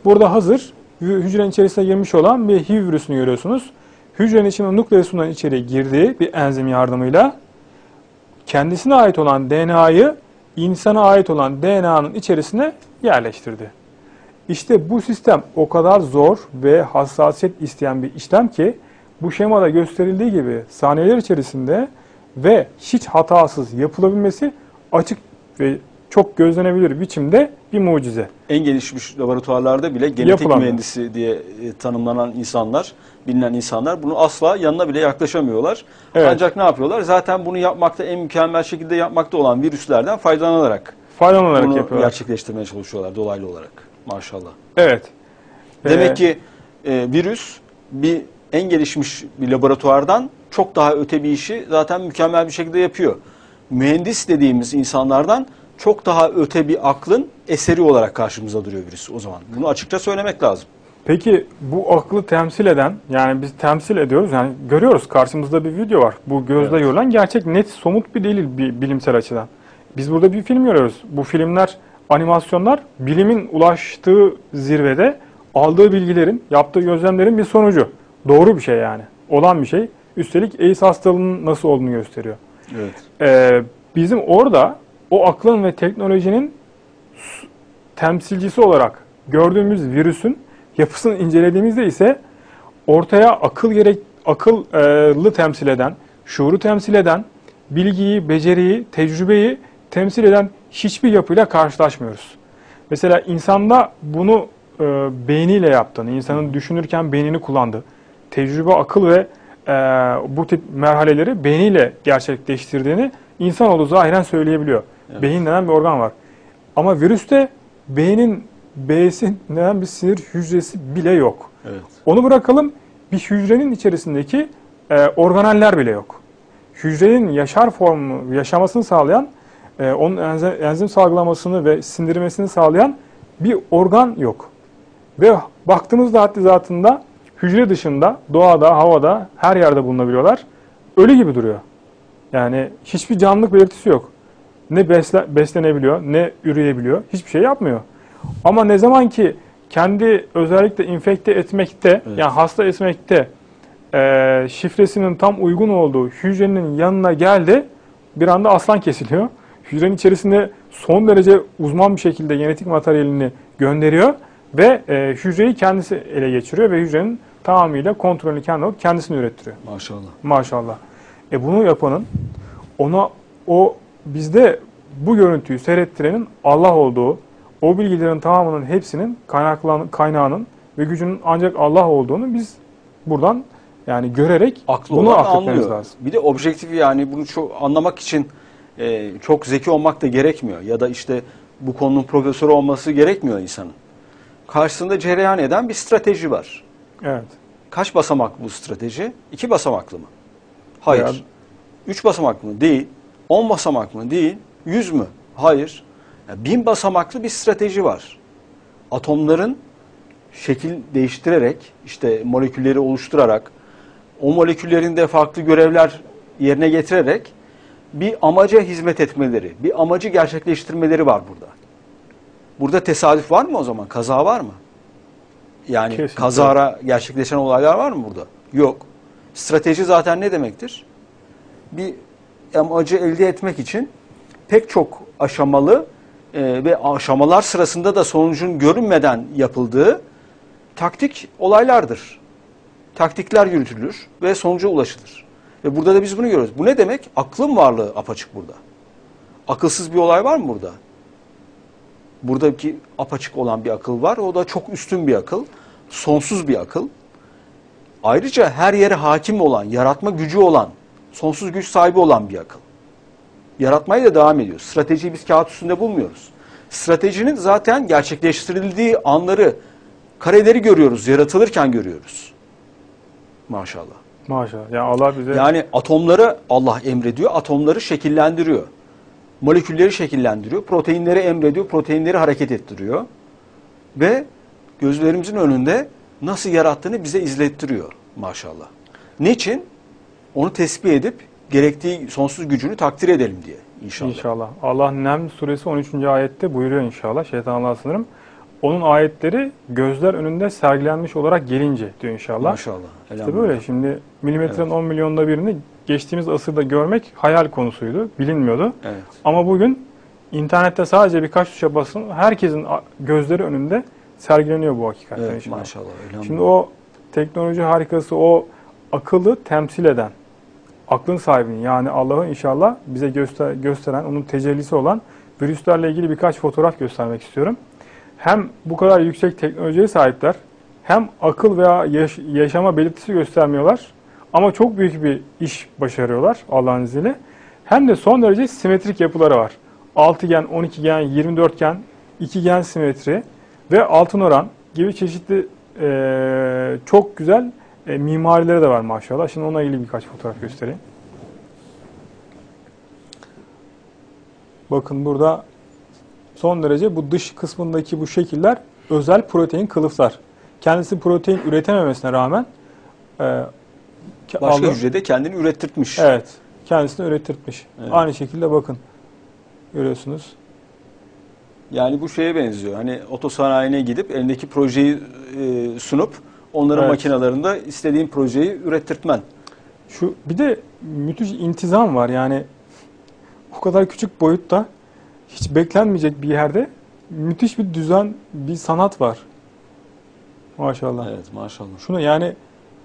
Burada hazır hücrenin içerisine girmiş olan bir HIV virüsünü görüyorsunuz. Hücrenin içine nukleosundan içeri girdiği bir enzim yardımıyla kendisine ait olan DNA'yı insana ait olan DNA'nın içerisine yerleştirdi. İşte bu sistem o kadar zor ve hassasiyet isteyen bir işlem ki bu şemada gösterildiği gibi saniyeler içerisinde ve hiç hatasız yapılabilmesi açık ve çok gözlenebilir biçimde bir mucize. En gelişmiş laboratuvarlarda bile genetik Yapılamıyor. mühendisi diye tanımlanan insanlar, bilinen insanlar bunu asla yanına bile yaklaşamıyorlar. Evet. Ancak ne yapıyorlar? Zaten bunu yapmakta en mükemmel şekilde yapmakta olan virüslerden faydalanarak bunu yapıyorlar. gerçekleştirmeye çalışıyorlar dolaylı olarak. Maşallah. Evet. Demek ki virüs en gelişmiş bir laboratuvardan çok daha öte bir işi zaten mükemmel bir şekilde yapıyor. Mühendis dediğimiz insanlardan çok daha öte bir aklın eseri olarak karşımıza duruyor virüs o zaman. Bunu açıkça söylemek lazım. Peki bu aklı temsil eden, yani biz temsil ediyoruz, yani görüyoruz, karşımızda bir video var. Bu gözle Evet. görülen gerçek, net, somut bir delil bilimsel açıdan. Biz burada bir film görüyoruz. Bu filmler, animasyonlar bilimin ulaştığı zirvede aldığı bilgilerin, yaptığı gözlemlerin bir sonucu. Doğru bir şey yani. Olan bir şey. Üstelik AIDS hastalığının nasıl olduğunu gösteriyor. Evet. Bizim orada o aklın ve teknolojinin temsilcisi olarak gördüğümüz virüsün yapısını incelediğimizde ise ortaya akıllı temsil eden, şuuru temsil eden, bilgiyi, beceriyi, tecrübeyi temsil eden hiçbir yapıyla karşılaşmıyoruz. Mesela insanda bunu beyniyle yaptığını, insanın düşünürken beynini kullandığı, tecrübe, akıl ve bu tip merhaleleri beyniyle gerçekleştirdiğini insanoğlu zahiren söyleyebiliyor. Evet. Beyin denen bir organ var. Ama virüste beynin B'si denen bir sinir hücresi bile yok. Evet. Onu bırakalım, bir hücrenin içerisindeki organeller bile yok. Hücrenin yaşamasını sağlayan, onun enzim salgılamasını ve sindirmesini sağlayan bir organ yok. Ve baktığımızda haddi zatında hücre dışında, doğada, havada, her yerde bulunabiliyorlar. Ölü gibi duruyor. Yani hiçbir canlılık belirtisi yok. Ne beslenebiliyor, ne üreyebiliyor, hiçbir şey yapmıyor. Ama ne zaman ki kendi özellikle infekte etmekte, Evet. yani hasta etmekte şifresinin tam uygun olduğu hücrenin yanına geldi, bir anda aslan kesiliyor. Hücrenin içerisinde son derece uzman bir şekilde genetik materyalini gönderiyor ve hücreyi kendisi ele geçiriyor ve hücrenin tamamıyla kontrolünü kendi alıp kendisini ürettiriyor. Maşallah. Maşallah. Bunu yapanın, bizde bu görüntüyü seyrettirenin Allah olduğu, o bilgilerin tamamının hepsinin kaynağının ve gücünün ancak Allah olduğunu biz buradan yani görerek Aklı bunu olan affetmemiz anlıyor. lazım. Bir de objektif, yani bunu çok anlamak için çok zeki olmak da gerekmiyor. Ya da işte bu konunun profesörü olması gerekmiyor insanın. Karşısında cereyan eden bir strateji var. Evet. Kaç basamaklı bu strateji? 2 basamaklı mı? Hayır. Veya 3 basamaklı mı? Değil. 10 basamaklı mı? Değil. 100 mü? Hayır. 1000 basamaklı bir strateji var. Atomların şekil değiştirerek, işte molekülleri oluşturarak, o moleküllerin de farklı görevler yerine getirerek bir amaca hizmet etmeleri, bir amacı gerçekleştirmeleri var burada. Burada tesadüf var mı o zaman? Kaza var mı? Yani Kesinlikle. kazara gerçekleşen olaylar var mı burada? Yok. Strateji zaten ne demektir? Bir amacı elde etmek için pek çok aşamalı ve aşamalar sırasında da sonucun görünmeden yapıldığı taktik olaylardır. Taktikler yürütülür ve sonuca ulaşılır. Ve burada da biz bunu görüyoruz. Bu ne demek? Aklın varlığı apaçık burada. Akılsız bir olay var mı burada? Buradaki apaçık olan bir akıl var. O da çok üstün bir akıl. Sonsuz bir akıl. Ayrıca her yere hakim olan, yaratma gücü olan, sonsuz güç sahibi olan bir akıl. Yaratmaya da devam ediyor. Stratejiyi biz kağıt üstünde bulmuyoruz. Stratejinin zaten gerçekleştirildiği anları, kareleri görüyoruz, yaratılırken görüyoruz. Maşallah. Maşallah. Yani Allah bize Yani atomları Allah emrediyor, atomları şekillendiriyor. Molekülleri şekillendiriyor, proteinleri emrediyor, proteinleri hareket ettiriyor. Ve gözlerimizin önünde nasıl yarattığını bize izlettiriyor maşallah. Niçin? Onu tespit edip gerektiği sonsuz gücünü takdir edelim diye inşallah. İnşallah. Allah Neml suresi 13. ayette buyuruyor inşallah. Şeytan Allah'a sınırım. onun ayetleri gözler önünde sergilenmiş olarak gelince diyor inşallah. Maşallah. İşte böyle şimdi milimetrenin 10 milyonda birini geçtiğimiz asırda görmek hayal konusuydu, bilinmiyordu. Evet. Ama bugün internette sadece birkaç tuşa basın, herkesin gözleri önünde sergileniyor bu hakikaten Evet, inşallah. maşallah. Şimdi o teknoloji harikası, o akıllı temsil eden, aklın sahibini yani Allah'ı inşallah bize gösteren, onun tecellisi olan virüslerle ilgili birkaç fotoğraf göstermek istiyorum. Hem bu kadar yüksek teknolojiye sahipler, hem akıl veya yaşama belirtisi göstermiyorlar ama çok büyük bir iş başarıyorlar Allah'ın izniyle. Hem de son derece simetrik yapıları var. Altıgen, 12gen, 24gen, ikigen simetri ve altın oran gibi çeşitli çok güzel mimarileri de var maşallah. Şimdi onunla ilgili birkaç fotoğraf göstereyim. Bakın burada son derece bu dış kısmındaki bu şekiller özel protein kılıflar. Kendisi protein üretememesine rağmen Başka hücrede kendini ürettirtmiş. Evet. Kendisini ürettirtmiş. Evet. Aynı şekilde bakın. Görüyorsunuz. Yani bu şeye benziyor. Hani otosanayine gidip elindeki projeyi sunup onların Evet. makinelerinde istediğin projeyi ürettirtmen. Bir de müthiş intizam var. Yani o kadar küçük boyutta hiç beklenmeyecek bir yerde müthiş bir düzen, bir sanat var. Maşallah. Evet, maşallah. Şunu yani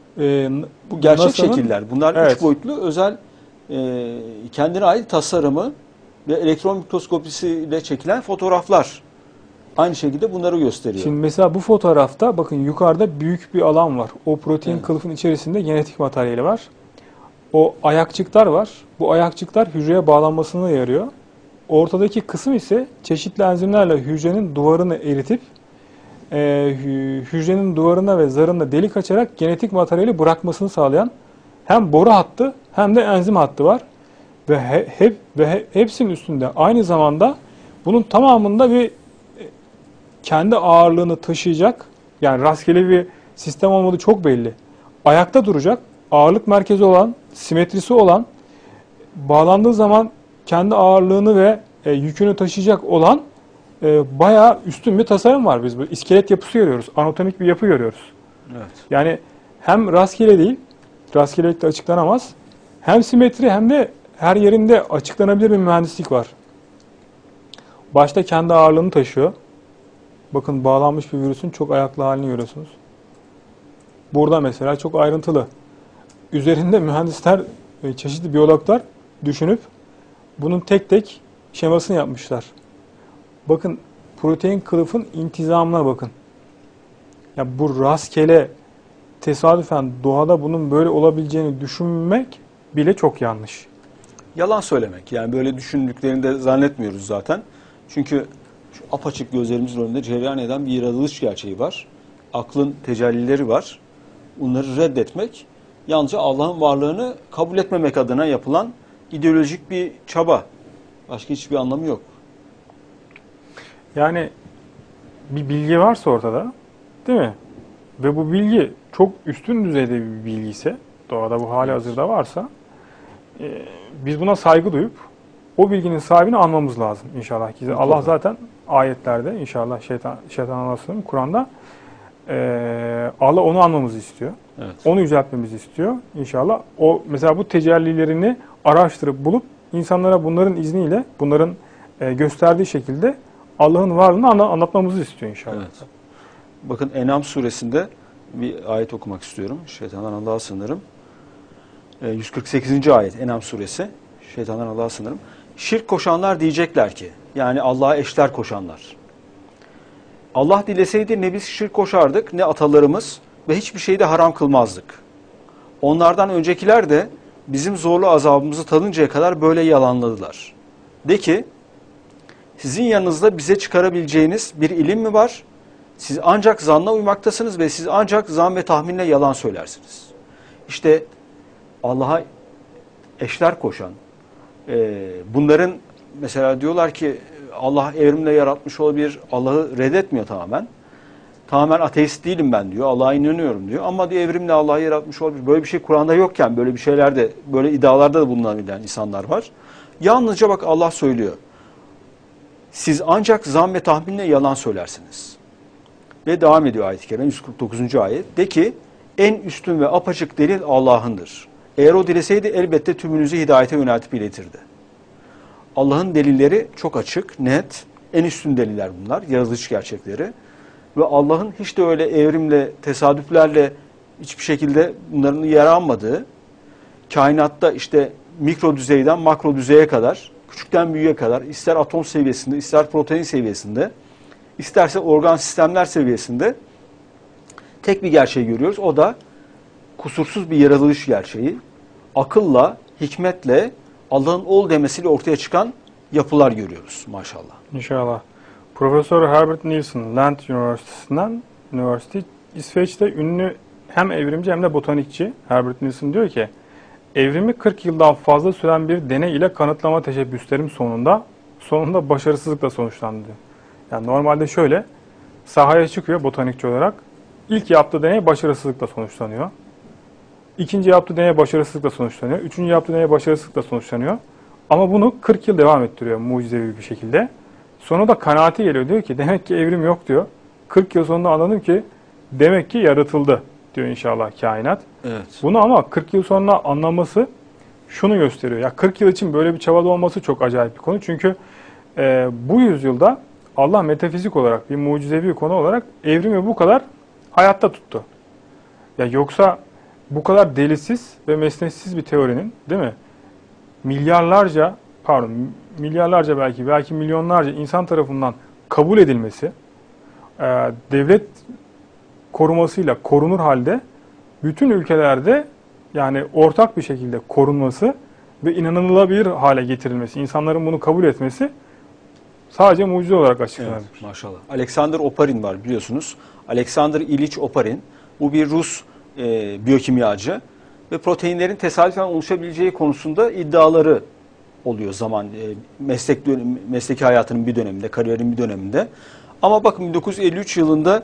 Bu gerçek NASA'nın şekiller. Bunlar Evet. 3 boyutlu özel kendine ait tasarımı ve elektron mikroskopisiyle çekilen fotoğraflar. Aynı şekilde bunları gösteriyor. Şimdi mesela bu fotoğrafta bakın yukarıda büyük bir alan var. O protein Evet. kılıfın içerisinde genetik materyali var. O ayakçıklar var. Bu ayakçıklar hücreye bağlanmasına yarıyor. Ortadaki kısım ise çeşitli enzimlerle hücrenin duvarını eritip hücrenin duvarına ve zarına delik açarak genetik materyali bırakmasını sağlayan hem boru hattı hem de enzim hattı var. Ve hepsinin üstünde aynı zamanda bunun tamamında bir kendi ağırlığını taşıyacak, yani rastgele bir sistem olmadığı çok belli. Ayakta duracak, ağırlık merkezi olan, simetrisi olan, bağlandığı zaman kendi ağırlığını ve yükünü taşıyacak olan bayağı üstün bir tasarım var. Biz bu iskelet yapısı görüyoruz, anatomik bir yapı görüyoruz. Evet. Yani hem rastgele değil, rastgelelikle açıklanamaz, hem simetri hem de her yerinde açıklanabilir bir mühendislik var. Başta kendi ağırlığını taşıyor. Bakın bağlanmış bir virüsün çok ayaklı halini görüyorsunuz. Burada mesela çok ayrıntılı. Üzerinde mühendisler, çeşitli biyologlar düşünüp bunun tek tek şemasını yapmışlar. Bakın protein kılıfın intizamına bakın. Ya bu rastgele tesadüfen doğada bunun böyle olabileceğini düşünmek bile çok yanlış. Yalan söylemek. Yani böyle düşündüklerini de zannetmiyoruz zaten. Çünkü şu apaçık gözlerimizin önünde cereyan eden bir yaratılış gerçeği var. Aklın tecellileri var. Bunları reddetmek yalnızca Allah'ın varlığını kabul etmemek adına yapılan ideolojik bir çaba. Başka hiçbir anlamı yok. Yani bir bilgi varsa ortada, değil mi? Ve bu bilgi çok üstün düzeyde bir bilgi ise, doğada bu hali hazırda varsa, biz buna saygı duyup o bilginin sahibini almamız lazım inşallah. Allah zaten ayetlerde inşallah şeytan Allah'ın Kur'an'da Allah onu almamızı istiyor. Evet. Onu yüceltmemizi istiyor inşallah. O mesela bu tecellilerini araştırıp bulup insanlara bunların izniyle, bunların gösterdiği şekilde Allah'ın varlığını anlatmamızı istiyor inşallah. Evet. Bakın En'am suresinde bir ayet okumak istiyorum. Şeytandan Allah'a sığınırım. 148. ayet En'am suresi. Şeytandan Allah'a sığınırım. Şirk koşanlar diyecekler ki, yani Allah'a eşler koşanlar. Allah dileseydi ne biz şirk koşardık ne atalarımız ve hiçbir şeyi de haram kılmazdık. Onlardan öncekiler de bizim zorlu azabımızı tadıncaya kadar böyle yalanladılar. De ki, sizin yanınızda bize çıkarabileceğiniz bir ilim mi var? Siz ancak zanna uymaktasınız ve siz ancak zan ve tahminle yalan söylersiniz. İşte Allah'a eşler koşan, bunların mesela diyorlar ki Allah evrimle yaratmış olabilir, Allah'ı reddetmiyor tamamen. Tamamen ateist değilim ben diyor, Allah'a inanıyorum diyor. Ama diyor evrimle Allah'ı yaratmış olabilir. Böyle bir şey Kur'an'da yokken böyle bir şeylerde, böyle iddialarda da bulunabilen insanlar var. Yalnızca bak Allah söylüyor. Siz ancak zan ve tahminle yalan söylersiniz. Ve devam ediyor ayet-i kerime 149. ayet. De ki en üstün ve apaçık delil Allah'ındır. Eğer o dileseydi elbette tümünüzü hidayete yöneltip iletirdi. Allah'ın delilleri çok açık, net. En üstün deliller bunlar, yaratılış gerçekleri. Ve Allah'ın hiç de öyle evrimle, tesadüflerle hiçbir şekilde bunların yer almadığı, kainatta işte mikro düzeyden makro düzeye kadar, küçükten büyüğe kadar, ister atom seviyesinde, ister protein seviyesinde, isterse organ sistemler seviyesinde tek bir gerçeği görüyoruz. O da kusursuz bir yaratılış gerçeği. Akılla, hikmetle, Allah'ın ol demesiyle ortaya çıkan yapılar görüyoruz maşallah. İnşallah. Profesör Herbert Nielsen, Lund Üniversitesi, İsveç'te ünlü hem evrimci hem de botanikçi Herbert Nielsen diyor ki, evrimi 40 yıldan fazla süren bir deney ile kanıtlama teşebbüslerim sonunda başarısızlıkla sonuçlandı diyor. Yani normalde şöyle, sahaya çıkıyor botanikçi olarak, ilk yaptığı deney başarısızlıkla sonuçlanıyor. İkinci yaptığı deney başarısızlıkla sonuçlanıyor. Üçüncü yaptığı deney başarısızlıkla sonuçlanıyor. Ama bunu 40 yıl devam ettiriyor mucizevi bir şekilde. Sonra da kanaati geliyor. Diyor ki demek ki evrim yok diyor. 40 yıl sonunda anladım ki demek ki yaratıldı diyor inşallah kainat. Evet. Bunu ama 40 yıl sonra anlaması şunu gösteriyor. Ya 40 yıl için böyle bir çabada olması çok acayip bir konu. Çünkü bu yüzyılda Allah metafizik olarak bir mucizevi konu olarak evrimi bu kadar hayatta tuttu. Ya yoksa bu kadar delisiz ve mesnetsiz bir teorinin, değil mi? Milyarlarca belki milyonlarca insan tarafından kabul edilmesi, devlet korumasıyla korunur halde bütün ülkelerde yani ortak bir şekilde korunması ve inanılabilir hale getirilmesi, insanların bunu kabul etmesi sadece mucize olarak açıklanabilir. Evet, maşallah. Alexander Oparin var biliyorsunuz. Alexander İliç Oparin. Bu bir Rus biyokimyacı ve proteinlerin tesadüfen oluşabileceği konusunda iddiaları oluyor mesleki hayatının bir döneminde, kariyerin bir döneminde. Ama bakın 1953 yılında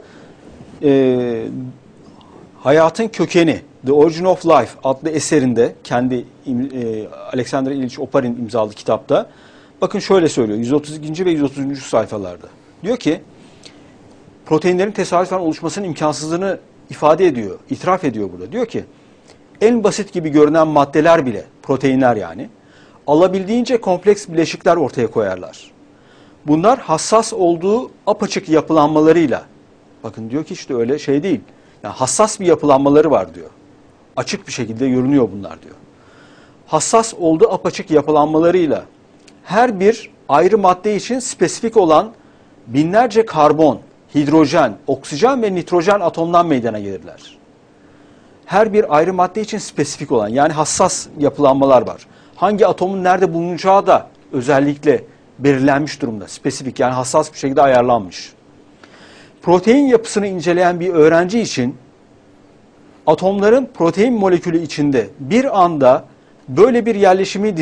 Hayatın Kökeni, The Origin of Life adlı eserinde kendi Alexander İliç Oparin imzalı kitapta bakın şöyle söylüyor 132. ve 133. sayfalarda. Diyor ki proteinlerin tesadüfen oluşmasının imkansızlığını ifade ediyor, itiraf ediyor burada. Diyor ki en basit gibi görünen maddeler bile, proteinler yani, alabildiğince kompleks bileşikler ortaya koyarlar. Bunlar hassas olduğu apaçık yapılanmalarıyla, bakın diyor ki işte öyle şey değil, yani hassas bir yapılanmaları var diyor. Açık bir şekilde görünüyor bunlar diyor. Hassas olduğu apaçık yapılanmalarıyla her bir ayrı madde için spesifik olan binlerce karbon, hidrojen, oksijen ve nitrojen atomdan meydana gelirler. Her bir ayrı madde için spesifik olan yani hassas yapılanmalar var. Hangi atomun nerede bulunacağı da özellikle belirlenmiş durumda. Spesifik yani hassas bir şekilde ayarlanmış. Protein yapısını inceleyen bir öğrenci için atomların protein molekülü içinde bir anda böyle bir yerleşimi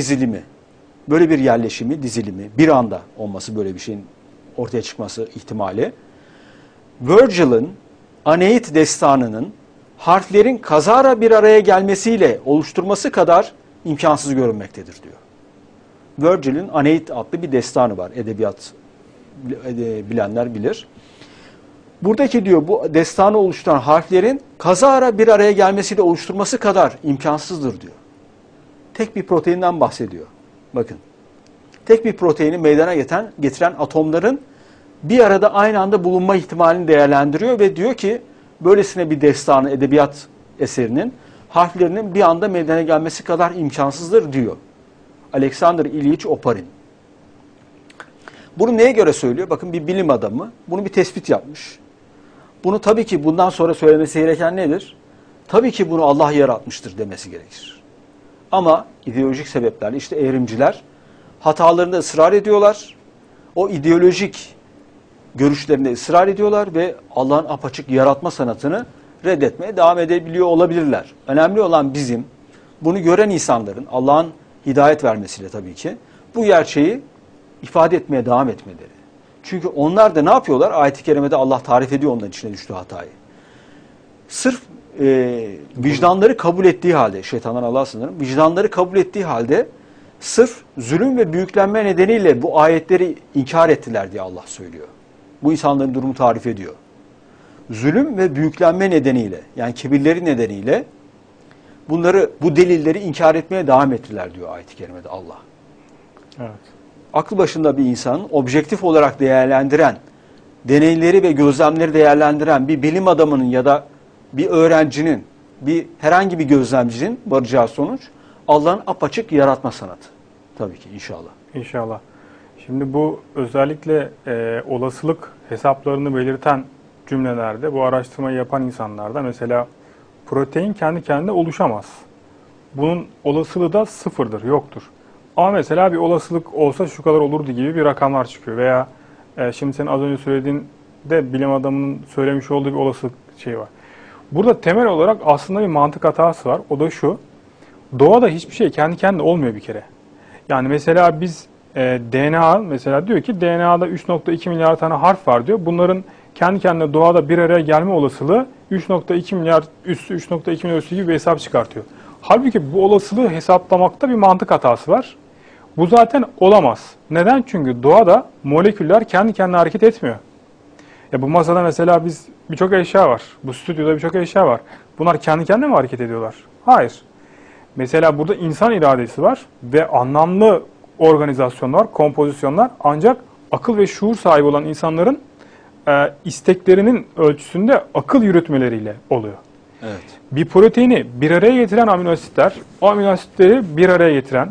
dizilimi bir anda olması böyle bir şeyin ortaya çıkması ihtimali Virgil'in Aneid destanının harflerin kazara bir araya gelmesiyle oluşturması kadar imkansız görünmektedir diyor. Virgil'in Aneid adlı bir destanı var. Edebiyat bilenler bilir. Buradaki diyor bu destanı oluşturan harflerin kazara bir araya gelmesiyle oluşturması kadar imkansızdır diyor. Tek bir proteinden bahsediyor. Bakın. Tek bir proteini meydana getiren atomların bir arada aynı anda bulunma ihtimalini değerlendiriyor ve diyor ki böylesine bir destanı, edebiyat eserinin harflerinin bir anda meydana gelmesi kadar imkansızdır diyor. Alexander İliç Oparin. Bunu neye göre söylüyor? Bakın bir bilim adamı bunu bir tespit yapmış. Bunu tabii ki bundan sonra söylemesi gereken nedir? Tabii ki bunu Allah yaratmıştır demesi gerekir. Ama ideolojik sebeplerle işte evrimciler hatalarında ısrar ediyorlar. O ideolojik görüşlerinde ısrar ediyorlar ve Allah'ın apaçık yaratma sanatını reddetmeye devam edebiliyor olabilirler. Önemli olan bizim bunu gören insanların Allah'ın hidayet vermesiyle tabii ki bu gerçeği ifade etmeye devam etmeleri. Çünkü onlar da ne yapıyorlar? Ayet-i Kerime'de Allah tarif ediyor onların içine düştüğü hatayı. Sırf vicdanları kabul ettiği halde, şeytandan Allah'a sığınırım, vicdanları kabul ettiği halde sırf zulüm ve büyüklenme nedeniyle bu ayetleri inkar ettiler diye Allah söylüyor. Bu insanların durumu tarif ediyor. zulüm ve büyüklenme nedeniyle, yani kibirleri nedeniyle bu delilleri inkar etmeye devam ettiler diyor ayet-i kerimede Allah. Evet. Aklı başında bir insanın objektif olarak değerlendiren, deneyleri ve gözlemleri değerlendiren bir bilim adamının ya da bir öğrencinin, herhangi bir gözlemcinin varacağı sonuç Allah'ın apaçık yaratma sanatı. Tabii ki inşallah. İnşallah. Şimdi bu özellikle olasılık hesaplarını belirten cümlelerde bu araştırmayı yapan insanlarda mesela protein kendi kendine oluşamaz. Bunun olasılığı da sıfırdır, yoktur. Ama mesela bir olasılık olsa şu kadar olurdu gibi bir rakamlar çıkıyor. Veya şimdi senin az önce söylediğinde bilim adamının söylemiş olduğu bir olasılık şeyi var. Burada temel olarak aslında bir mantık hatası var. O da şu: doğada hiçbir şey kendi kendine olmuyor bir kere. Yani mesela biz DNA mesela diyor ki DNA'da 3.2 milyar tane harf var diyor. Bunların kendi kendine doğada bir araya gelme olasılığı 3.2 milyar üssü 3.2 milyar üssü gibi bir hesap çıkartıyor. Halbuki bu olasılığı hesaplamakta bir mantık hatası var. Bu zaten olamaz. Neden? Çünkü doğada moleküller kendi kendine hareket etmiyor. Ya bu masada mesela birçok eşya var. Bu stüdyoda birçok eşya var. Bunlar kendi kendine mi hareket ediyorlar? Hayır. Mesela burada insan iradesi var ve anlamlı organizasyonlar, kompozisyonlar ancak akıl ve şuur sahibi olan insanların isteklerinin ölçüsünde akıl yürütmeleriyle oluyor. Evet. Bir proteini bir araya getiren amino asitler, o amino asitleri bir araya getiren,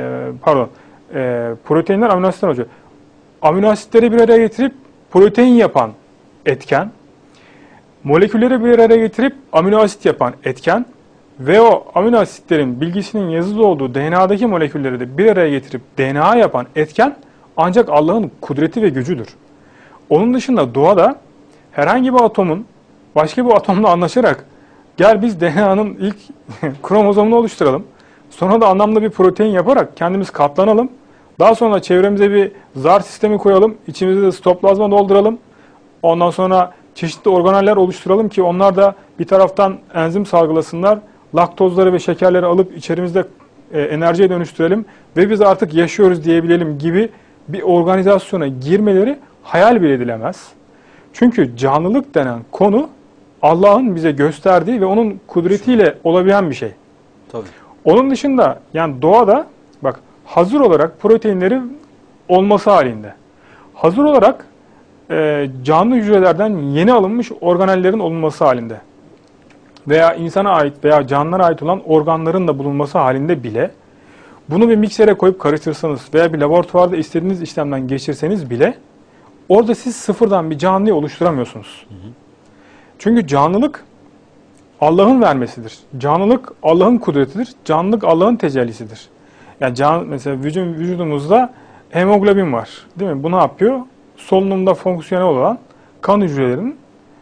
proteinler amino asitler olacak. Amino asitleri bir araya getirip protein yapan etken, molekülleri bir araya getirip amino asit yapan etken ve o amino asitlerin bilgisinin yazılı olduğu DNA'daki molekülleri de bir araya getirip DNA yapan etken ancak Allah'ın kudreti ve gücüdür. Onun dışında doğada herhangi bir atomun başka bir atomla anlaşarak gel biz DNA'nın ilk kromozomunu oluşturalım, sonra da anlamlı bir protein yaparak kendimiz katlanalım, daha sonra çevremize bir zar sistemi koyalım, içimize de sitoplazma dolduralım, ondan sonra çeşitli organeller oluşturalım ki onlar da bir taraftan enzim salgılasınlar, laktozları ve şekerleri alıp içerimizde enerjiye dönüştürelim ve biz artık yaşıyoruz diyebilelim gibi bir organizasyona girmeleri hayal bile edilemez. Çünkü canlılık denen konu Allah'ın bize gösterdiği ve onun kudretiyle olabilen bir şey. Tabii. Onun dışında yani doğada bak hazır olarak proteinlerin olması halinde, hazır olarak canlı hücrelerden yeni alınmış organellerin olunması halinde veya insana ait veya canlılara ait olan organların da bulunması halinde bile bunu bir miksere koyup karıştırsanız veya bir laboratuvarda istediğiniz işlemden geçirseniz bile orada siz sıfırdan bir canlıyı oluşturamıyorsunuz. Çünkü canlılık Allah'ın vermesidir. Canlılık Allah'ın kudretidir. Canlılık Allah'ın tecellisidir. Yani mesela vücudumuzda hemoglobin var. Değil mi? Bu ne yapıyor? Solunumda fonksiyonel olan kan hücrelerinin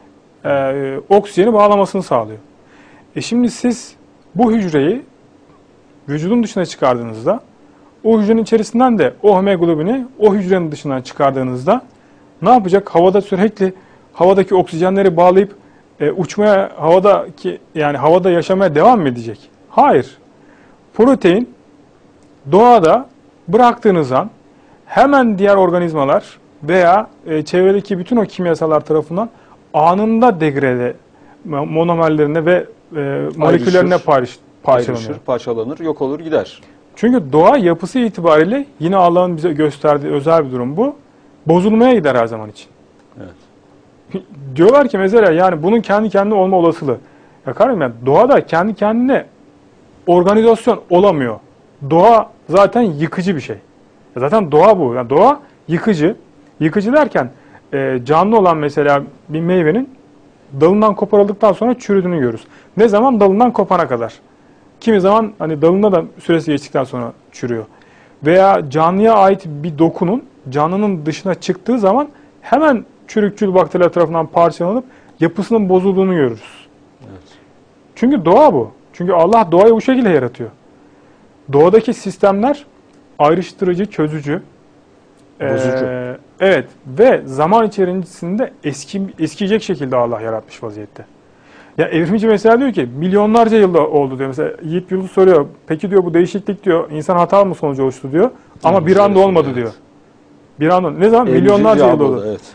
oksijeni bağlamasını sağlıyor. Şimdi siz bu hücreyi vücudun dışına çıkardığınızda o hücrenin içerisinden de o hemoglobini o hücrenin dışından çıkardığınızda ne yapacak? Havadaki oksijenleri bağlayıp uçmaya, havada yaşamaya devam mı edecek? Hayır. Protein doğada bıraktığınız an hemen diğer organizmalar veya çevredeki bütün o kimyasallar tarafından anında degrade monomerlerine ve moleküllerine parçalanır, yok olur, gider. Çünkü doğa yapısı itibariyle yine Allah'ın bize gösterdiği özel bir durum bu. Bozulmaya gider her zaman için. Evet. Diyorlar ki mesela yani bunun kendi kendine olma olasılığı. Ya kardeşim yani doğada kendi kendine organizasyon olamıyor. Doğa zaten yıkıcı bir şey. Zaten doğa bu. Yani doğa yıkıcı. Yıkıcı derken canlı olan mesela bir meyvenin dalından koparıldıktan sonra çürüdüğünü görürüz. Ne zaman? Dalından kopana kadar. Kimi zaman hani dalında da süresi geçtikten sonra çürüyor. Veya canlıya ait bir dokunun canlının dışına çıktığı zaman hemen çürükçül bakteriler tarafından parçalanıp yapısının bozulduğunu görürüz. Evet. Çünkü doğa bu. Çünkü Allah doğayı bu şekilde yaratıyor. Doğadaki sistemler ayrıştırıcı, çözücü, bozucu. Evet ve zaman içerisinde eskiyecek şekilde Allah yaratmış vaziyette. Ya evrimci mesela diyor ki milyonlarca yılda oldu diyor. Mesela Yiğit Yıldız soruyor. Peki diyor bu değişiklik diyor insan hata mı sonucu oluştu diyor. Ama bir anda olmadı diyor. Bir anda ne zaman? Milyonlarca yıl oldu. Evet.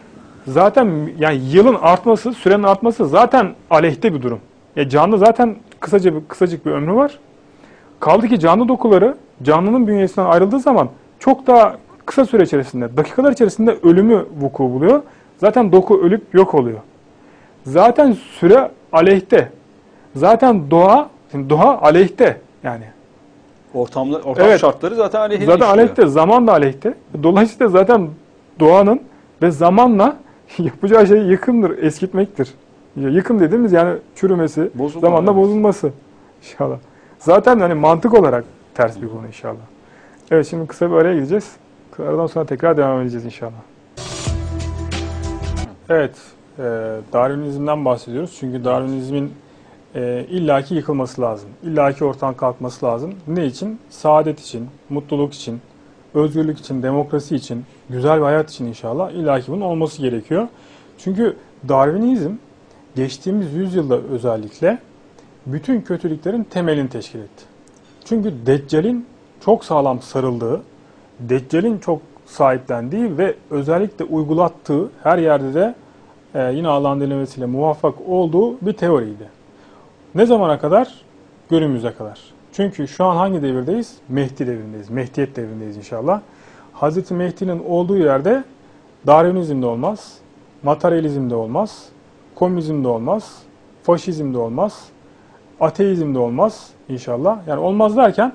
zaten yani yılın artması, sürenin artması zaten aleyhte bir durum. Canlı zaten kısacık bir ömrü var. Kaldı ki canlı dokuları canlının bünyesinden ayrıldığı zaman çok daha kısa süre içerisinde, dakikalar içerisinde ölümü vuku buluyor. Zaten doku ölüp yok oluyor. Zaten süre aleyhte. Zaten doğa aleyhte yani. Ortam Evet. şartları zaten aleyhine Zaten işliyor. aleyhte, zaman da aleyhte. Dolayısıyla zaten doğanın ve zamanla yapacağı şey yıkımdır, eskitmektir. Yıkım dediğimiz yani çürümesi, zamanla bozulması inşallah. Zaten hani mantık olarak ters bir konu inşallah. Evet, şimdi kısa bir araya gideceğiz. Aradan sonra tekrar devam edeceğiz inşallah. Evet, Darwinizm'den bahsediyoruz. Çünkü Darwinizmin illaki yıkılması lazım. İllaki ortadan kalkması lazım. Ne için? Saadet için, mutluluk için, özgürlük için, demokrasi için, güzel bir hayat için inşallah illaki bunun olması gerekiyor. Çünkü Darwinizm geçtiğimiz yüzyılda özellikle bütün kötülüklerin temelini teşkil etti. Çünkü Deccal'in çok sağlam sarıldığı, Deccal'in çok sahiplendiği ve özellikle uygulattığı, her yerde de yine Allah'ın dilemesiyle muvaffak olduğu bir teoriydi. Ne zamana kadar? Günümüze kadar. Çünkü şu an hangi devirdeyiz? Mehdi devrindeyiz. Mehdiyet devrindeyiz inşallah. Hazreti Mehdi'nin olduğu yerde Darwinizm de olmaz, materyalizm de olmaz, komünizm de olmaz, faşizm de olmaz, ateizm de olmaz inşallah. Yani olmaz derken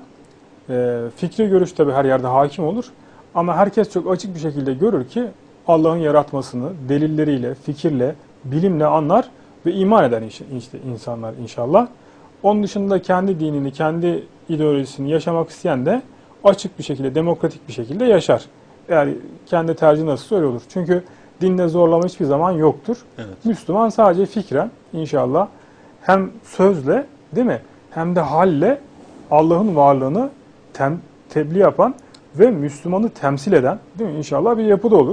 fikri görüş tabii her yerde hakim olur. Ama herkes çok açık bir şekilde görür ki Allah'ın yaratmasını delilleriyle, fikirle, bilimle anlar ve iman eder işte insanlar inşallah. Onun dışında kendi dinini, kendi ideolojisini yaşamak isteyen de açık bir şekilde, demokratik bir şekilde yaşar. Yani kendi tercihi nasıl öyle olur. Çünkü dinde zorlama hiçbir zaman yoktur. Evet. Müslüman sadece fikren inşallah hem sözle, değil mi, hem de halle Allah'ın varlığını tebliğ yapan ve Müslümanı temsil eden, değil mi, inşallah bir yapıda olur.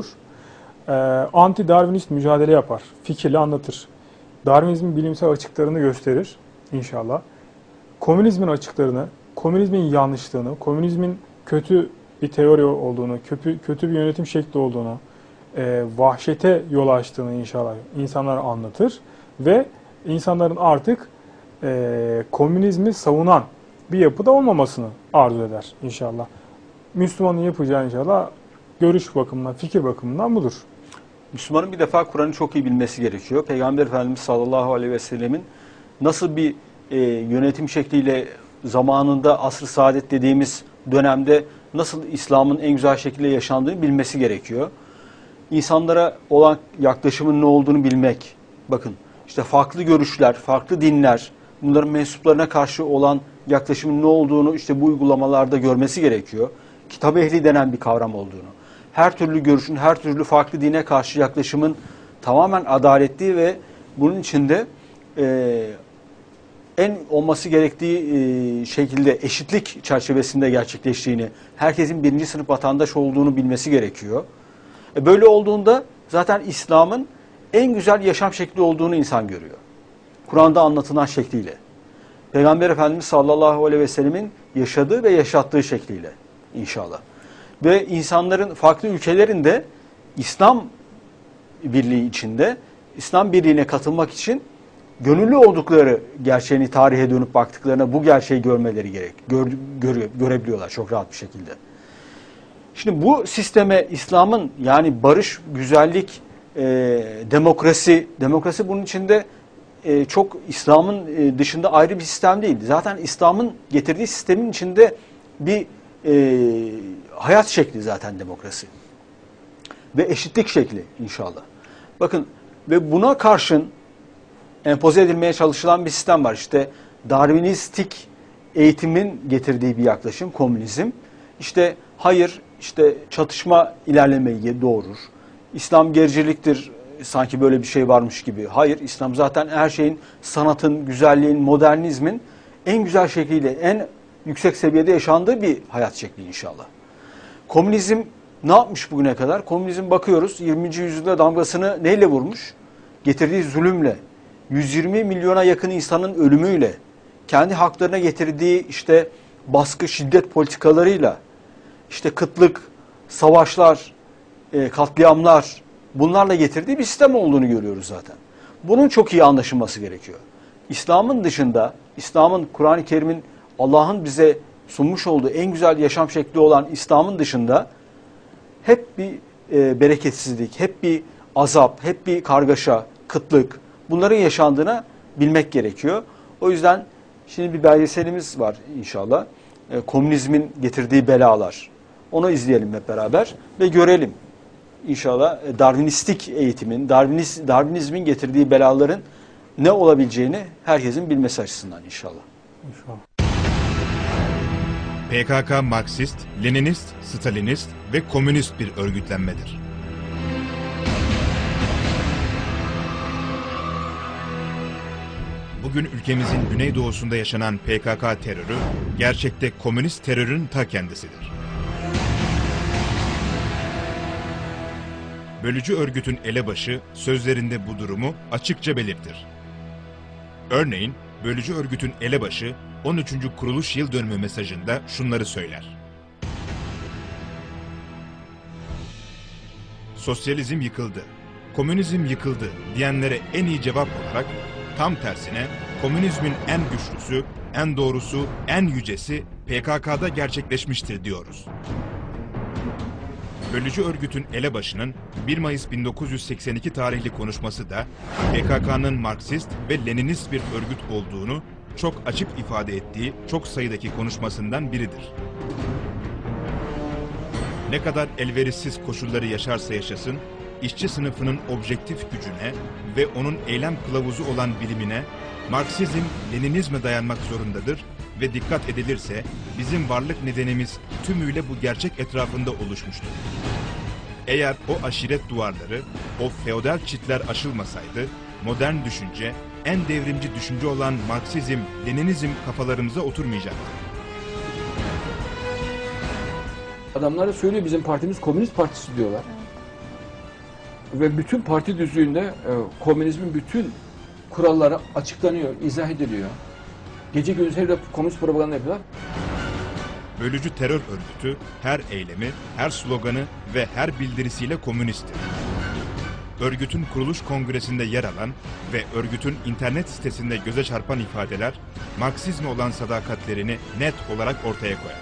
Anti-Darwinist mücadele yapar, fikirle anlatır. Darwinizmin bilimsel açıklarını gösterir inşallah. Komünizmin açıklarını, komünizmin yanlışlığını, komünizmin kötü bir teori olduğunu, kötü bir yönetim şekli olduğunu, vahşete yol açtığını inşallah insanlara anlatır ve insanların artık komünizmi savunan bir yapıda olmamasını arzu eder inşallah. Müslümanın yapacağı inşallah görüş bakımından, fikir bakımından budur. Müslümanın bir defa Kur'an'ı çok iyi bilmesi gerekiyor. Peygamber Efendimiz sallallahu aleyhi ve sellemin nasıl bir yönetim şekliyle zamanında asr-ı saadet dediğimiz dönemde nasıl İslam'ın en güzel şekilde yaşandığını bilmesi gerekiyor. İnsanlara olan yaklaşımın ne olduğunu bilmek. Bakın işte farklı görüşler, farklı dinler, bunların mensuplarına karşı olan yaklaşımın ne olduğunu işte bu uygulamalarda görmesi gerekiyor. Kitap ehli denen bir kavram olduğunu. Her türlü görüşün, her türlü farklı dine karşı yaklaşımın tamamen adaletli ve bunun içinde en olması gerektiği şekilde eşitlik çerçevesinde gerçekleştiğini, herkesin birinci sınıf vatandaş olduğunu bilmesi gerekiyor. Böyle olduğunda zaten İslam'ın en güzel yaşam şekli olduğunu insan görüyor. Kur'an'da anlatılan şekliyle. Peygamber Efendimiz sallallahu aleyhi ve sellemin yaşadığı ve yaşattığı şekliyle inşallah. Ve insanların farklı ülkelerinde İslam birliği içinde, İslam birliğine katılmak için gönüllü oldukları gerçeğini tarihe dönüp baktıklarına bu gerçeği görmeleri gerek. Görebiliyorlar çok rahat bir şekilde. Şimdi bu sisteme İslam'ın yani barış, güzellik, demokrasi bunun içinde çok İslam'ın dışında ayrı bir sistem değil. Zaten İslam'ın getirdiği sistemin içinde bir hayat şekli zaten demokrasi. Ve eşitlik şekli inşallah. Bakın ve buna karşın empoze edilmeye çalışılan bir sistem var. İşte Darwinistik eğitimin getirdiği bir yaklaşım, komünizm. İşte hayır, işte çatışma ilerlemeyi doğurur. İslam gericiliktir, sanki böyle bir şey varmış gibi. Hayır, İslam zaten her şeyin, sanatın, güzelliğin, modernizmin en güzel şekliyle, en yüksek seviyede yaşandığı bir hayat şekli inşallah. Komünizm ne yapmış bugüne kadar? Komünizm bakıyoruz 20. yüzyılda damgasını neyle vurmuş? Getirdiği zulümle, 120 milyona yakın insanın ölümüyle, kendi haklarına getirdiği işte baskı, şiddet politikalarıyla, işte kıtlık, savaşlar, katliamlar, bunlarla getirdiği bir sistem olduğunu görüyoruz zaten. Bunun çok iyi anlaşılması gerekiyor. İslam'ın dışında, İslam'ın, Kur'an-ı Kerim'in, Allah'ın bize sunmuş olduğu en güzel yaşam şekli olan İslam'ın dışında hep bir bereketsizlik, hep bir azap, hep bir kargaşa, kıtlık, bunların yaşandığına bilmek gerekiyor. O yüzden şimdi bir belgeselimiz var inşallah. Komünizmin getirdiği belalar. Onu izleyelim hep beraber ve görelim. İnşallah Darwinistik eğitimin, Darwinizmin getirdiği belaların ne olabileceğini herkesin bilmesi açısından inşallah. İnşallah. PKK Marksist, Leninist, Stalinist ve komünist bir örgütlenmedir. Bugün ülkemizin güneydoğusunda yaşanan PKK terörü, gerçekte komünist terörün ta kendisidir. Bölücü örgütün elebaşı sözlerinde bu durumu açıkça belirtir. Örneğin, bölücü örgütün elebaşı 13. kuruluş yıl dönümü mesajında şunları söyler. Sosyalizm yıkıldı, komünizm yıkıldı diyenlere en iyi cevap olarak tam tersine komünizmin en güçlüsü, en doğrusu, en yücesi PKK'da gerçekleşmiştir diyoruz. Bölücü örgütün elebaşının 1 Mayıs 1982 tarihli konuşması da PKK'nın Marksist ve Leninist bir örgüt olduğunu çok açık ifade ettiği çok sayıdaki konuşmasından biridir. Ne kadar elverişsiz koşulları yaşarsa yaşasın, işçi sınıfının objektif gücüne ve onun eylem kılavuzu olan bilimine, Marksizm, Leninizme dayanmak zorundadır ve dikkat edilirse bizim varlık nedenimiz tümüyle bu gerçek etrafında oluşmuştur. Eğer o aşiret duvarları, o feodal çitler aşılmasaydı, modern düşünce, en devrimci düşünce olan Marksizm, Leninizm kafalarımıza oturmayacaktı. Adamlar da söylüyor, bizim partimiz Komünist Partisi diyorlar. Ve bütün parti düzlüğünde komünizmin bütün kuralları açıklanıyor, izah ediliyor. Gece gündüz hep komünist propaganda yapıyorlar. Bölücü terör örgütü her eylemi, her sloganı ve her bildirisiyle komünisttir. Örgütün kuruluş kongresinde yer alan ve örgütün internet sitesinde göze çarpan ifadeler, Marksizme olan sadakatlerini net olarak ortaya koyar.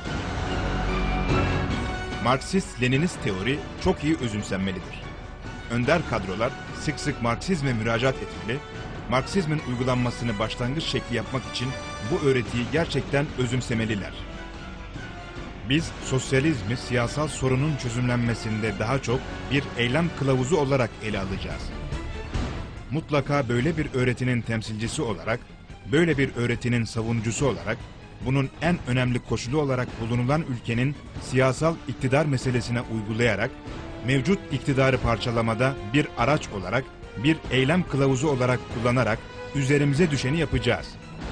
Marksist-Leninist teori çok iyi özümsenmelidir. Önder kadrolar sık sık Marksizme müracaat etmeli, Marksizmin uygulanmasını başlangıç şekli yapmak için bu öğretiyi gerçekten özümsemeliler. Biz sosyalizmi siyasal sorunun çözümlenmesinde daha çok bir eylem kılavuzu olarak ele alacağız. Mutlaka böyle bir öğretinin temsilcisi olarak, böyle bir öğretinin savunucusu olarak, bunun en önemli koşulu olarak bulunulan ülkenin siyasal iktidar meselesine uygulayarak, mevcut iktidarı parçalamada bir araç olarak, bir eylem kılavuzu olarak kullanarak üzerimize düşeni yapacağız.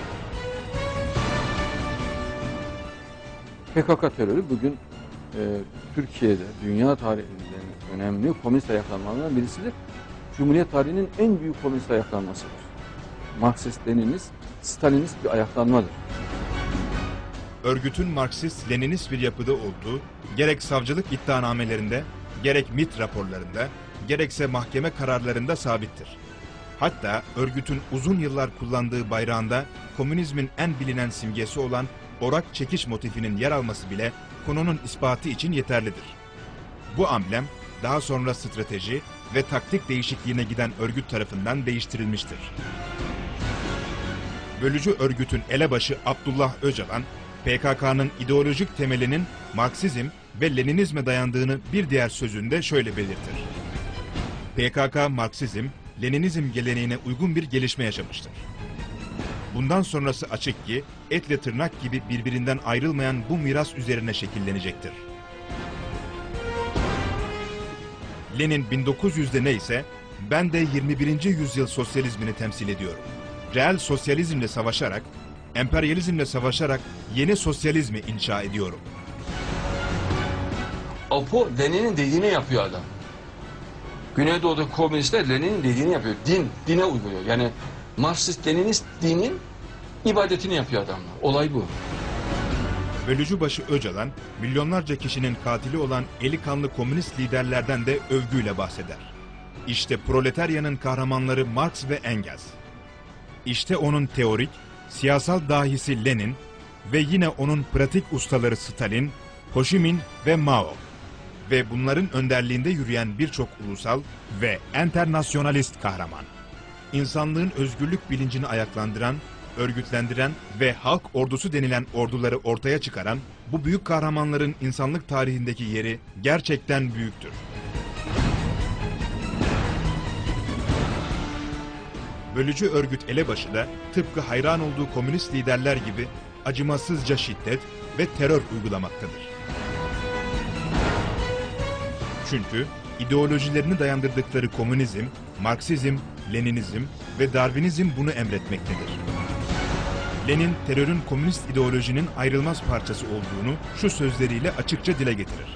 PKK terörü bugün Türkiye'de, dünya tarihinde önemli komünist ayaklanmalarından birisidir. Cumhuriyet tarihinin en büyük komünist ayaklanmasıdır. Marksist, Leninist, Stalinist bir ayaklanmadır. Örgütün Marksist-Leninist bir yapıda olduğu, gerek savcılık iddianamelerinde, gerek MİT raporlarında, gerekse mahkeme kararlarında sabittir. Hatta örgütün uzun yıllar kullandığı bayrağında komünizmin en bilinen simgesi olan orak çekiş motifinin yer alması bile konunun ispatı için yeterlidir. Bu amblem daha sonra strateji ve taktik değişikliğine giden örgüt tarafından değiştirilmiştir. Bölücü örgütün elebaşı Abdullah Öcalan, PKK'nın ideolojik temelinin Marksizm ve Leninizme dayandığını bir diğer sözünde şöyle belirtir. PKK, Marksizm, Leninizm geleneğine uygun bir gelişme yaşamıştır. Bundan sonrası açık ki etle tırnak gibi birbirinden ayrılmayan bu miras üzerine şekillenecektir. Lenin 1900'de neyse ben de 21. yüzyıl sosyalizmini temsil ediyorum. Reel sosyalizmle savaşarak, emperyalizmle savaşarak yeni sosyalizmi inşa ediyorum. Apo Lenin'in dediğini yapıyor adam. Güneydoğu'da komünistler Lenin'in dediğini yapıyor. Dine uyguluyor. Yani Marksist-Leninist dinin ibadetini yapıyor adamlar. Olay bu. Bölücübaşı Öcalan, milyonlarca kişinin katili olan eli kanlı komünist liderlerden de övgüyle bahseder. İşte proletaryanın kahramanları Marx ve Engels. İşte onun teorik, siyasal dahisi Lenin ve yine onun pratik ustaları Stalin, Ho Chi Minh ve Mao. Ve bunların önderliğinde yürüyen birçok ulusal ve enternasyonalist kahraman. İnsanlığın özgürlük bilincini ayaklandıran, örgütlendiren ve halk ordusu denilen orduları ortaya çıkaran bu büyük kahramanların insanlık tarihindeki yeri gerçekten büyüktür. Bölücü örgüt elebaşı da tıpkı hayran olduğu komünist liderler gibi acımasızca şiddet ve terör uygulamaktadır. Çünkü ideolojilerini dayandırdıkları komünizm, Marksizm, Leninizm ve Darwinizm bunu emretmektedir. Lenin, terörün komünist ideolojinin ayrılmaz parçası olduğunu şu sözleriyle açıkça dile getirir.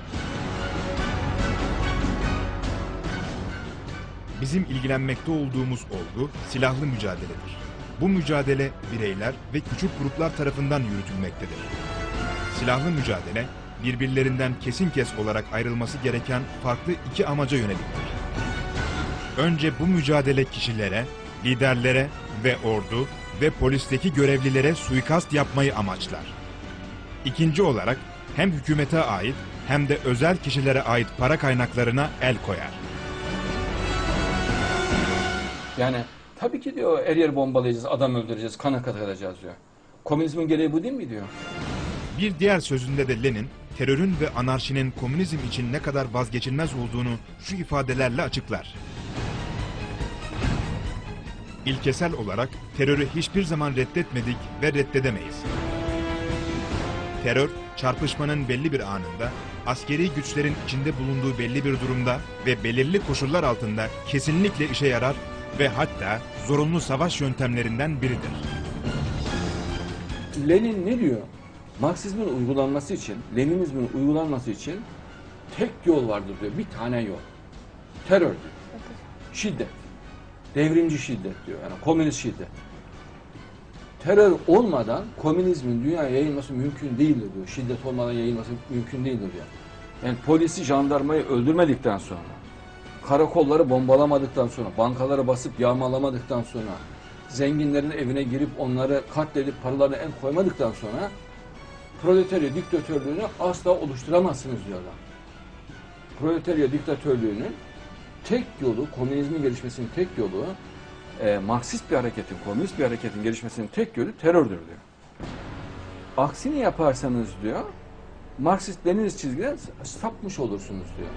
Bizim ilgilenmekte olduğumuz olgu silahlı mücadeledir. Bu mücadele bireyler ve küçük gruplar tarafından yürütülmektedir. Silahlı mücadele, birbirlerinden kesin kes olarak ayrılması gereken farklı iki amaca yöneliktir. Önce bu mücadele kişilere, liderlere ve ordu ve polisteki görevlilere suikast yapmayı amaçlar. İkinci olarak hem hükümete ait hem de özel kişilere ait para kaynaklarına el koyar. Yani tabii ki diyor her yer bombalayacağız, adam öldüreceğiz, kana katacağız diyor. Komünizmin gereği bu değil mi diyor. Bir diğer sözünde de Lenin, terörün ve anarşinin komünizm için ne kadar vazgeçilmez olduğunu şu ifadelerle açıklar. İlkesel olarak terörü hiçbir zaman reddetmedik ve reddedemeyiz. Terör, çarpışmanın belli bir anında, askeri güçlerin içinde bulunduğu belli bir durumda ve belirli koşullar altında kesinlikle işe yarar ve hatta zorunlu savaş yöntemlerinden biridir. Lenin ne diyor? Marksizmin uygulanması için, Leninizmin uygulanması için tek yol vardır diyor. Bir tane yol. Terör diyor. Şiddet. Devrimci şiddet diyor. Yani komünist şiddet. Terör olmadan komünizmin dünyaya yayılması mümkün değildir diyor. Şiddet olmadan yayılması mümkün değildir diyor. Yani polisi, jandarmayı öldürmedikten sonra, karakolları bombalamadıktan sonra, bankaları basıp yağmalamadıktan sonra, zenginlerin evine girip onları katledip paralarına el koymadıktan sonra proletarya diktatörlüğünü asla oluşturamazsınız diyorlar. Proletarya diktatörlüğünün tek yolu, komünizmin gelişmesinin tek yolu, Marksist bir hareketin, komünist bir hareketin gelişmesinin tek yolu terördür diyor. Aksini yaparsanız diyor, Marksist-Leninist çizgiden sapmış olursunuz diyor.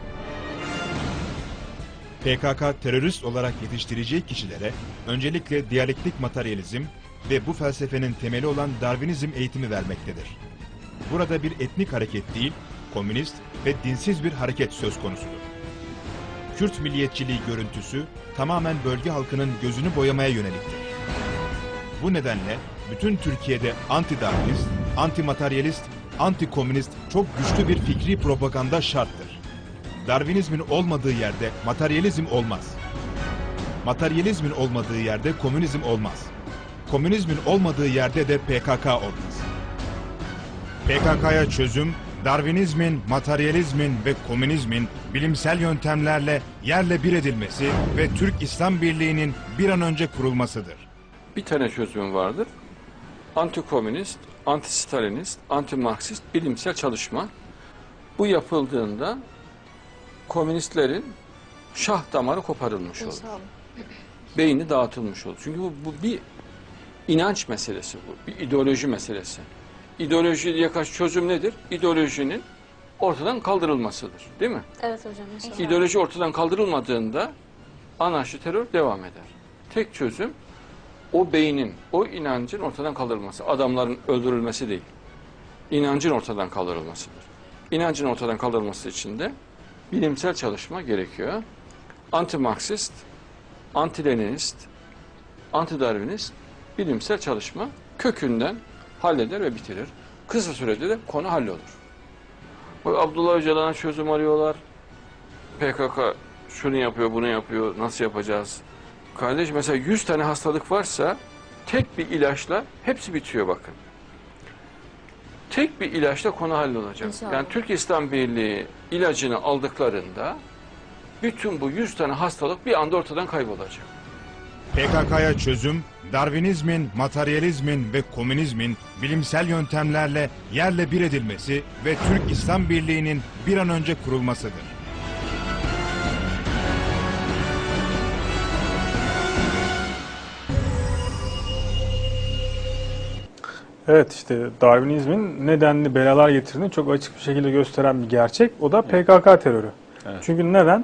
PKK terörist olarak yetiştireceği kişilere öncelikle diyalektik materyalizm ve bu felsefenin temeli olan Darwinizm eğitimi vermektedir. Burada bir etnik hareket değil, komünist ve dinsiz bir hareket söz konusudur. Kürt milliyetçiliği görüntüsü tamamen bölge halkının gözünü boyamaya yöneliktir. Bu nedenle bütün Türkiye'de anti-Darwinist, anti-materyalist, anti-komünist çok güçlü bir fikri propaganda şarttır. Darwinizmin olmadığı yerde materyalizm olmaz. Materyalizmin olmadığı yerde komünizm olmaz. Komünizmin olmadığı yerde de PKK olmaz. PKK'ya çözüm, Darwinizmin, materyalizmin ve komünizmin bilimsel yöntemlerle yerle bir edilmesi ve Türk İslam Birliği'nin bir an önce kurulmasıdır. Bir tane çözüm vardır. Anti-komünist, anti-stalinist, anti-marksist bilimsel çalışma. Bu yapıldığında komünistlerin şah damarı koparılmış olur. Beyni dağıtılmış olur. Çünkü bu bir inanç meselesi bu. Bir ideoloji meselesi. İdeolojiye karşı çözüm nedir? İdeolojinin ortadan kaldırılmasıdır. Değil mi? Evet hocam. Mesela. İdeoloji ortadan kaldırılmadığında anarşi terör devam eder. Tek çözüm o beynin, o inancın ortadan kaldırılması. Adamların öldürülmesi değil. İnancın ortadan kaldırılmasıdır. İnancın ortadan kaldırılması için de bilimsel çalışma gerekiyor. Anti-Marksist, anti-Leninist, anti-Darwinist bilimsel çalışma kökünden halleder ve bitirir. Kısa sürede de konu hallolur. Abdullah Öcalan'a çözüm arıyorlar. PKK şunu yapıyor, bunu yapıyor, nasıl yapacağız? Kardeş mesela 100 tane hastalık varsa tek bir ilaçla hepsi bitiyor bakın. Tek bir ilaçla konu hallolacak. İnşallah. Yani Türk İslam Birliği ilacını aldıklarında bütün bu 100 tane hastalık bir anda ortadan kaybolacak. PKK'ya çözüm, Darwinizmin, materyalizmin ve komünizmin bilimsel yöntemlerle yerle bir edilmesi ve Türk İslam Birliği'nin bir an önce kurulmasıdır. Evet, işte Darwinizmin nedenli belalar getirdiğini çok açık bir şekilde gösteren bir gerçek. O da PKK terörü. Evet. Çünkü neden?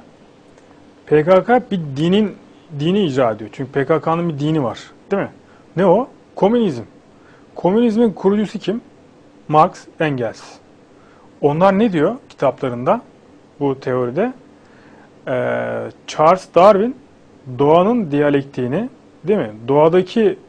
PKK bir dini icra ediyor. Çünkü PKK'nın bir dini var. Değil mi? Ne o? Komünizm. Komünizmin kurucusu kim? Marx, Engels. Onlar ne diyor kitaplarında bu teoride? Charles Darwin doğanın diyalektiğini, değil mi? Doğadaki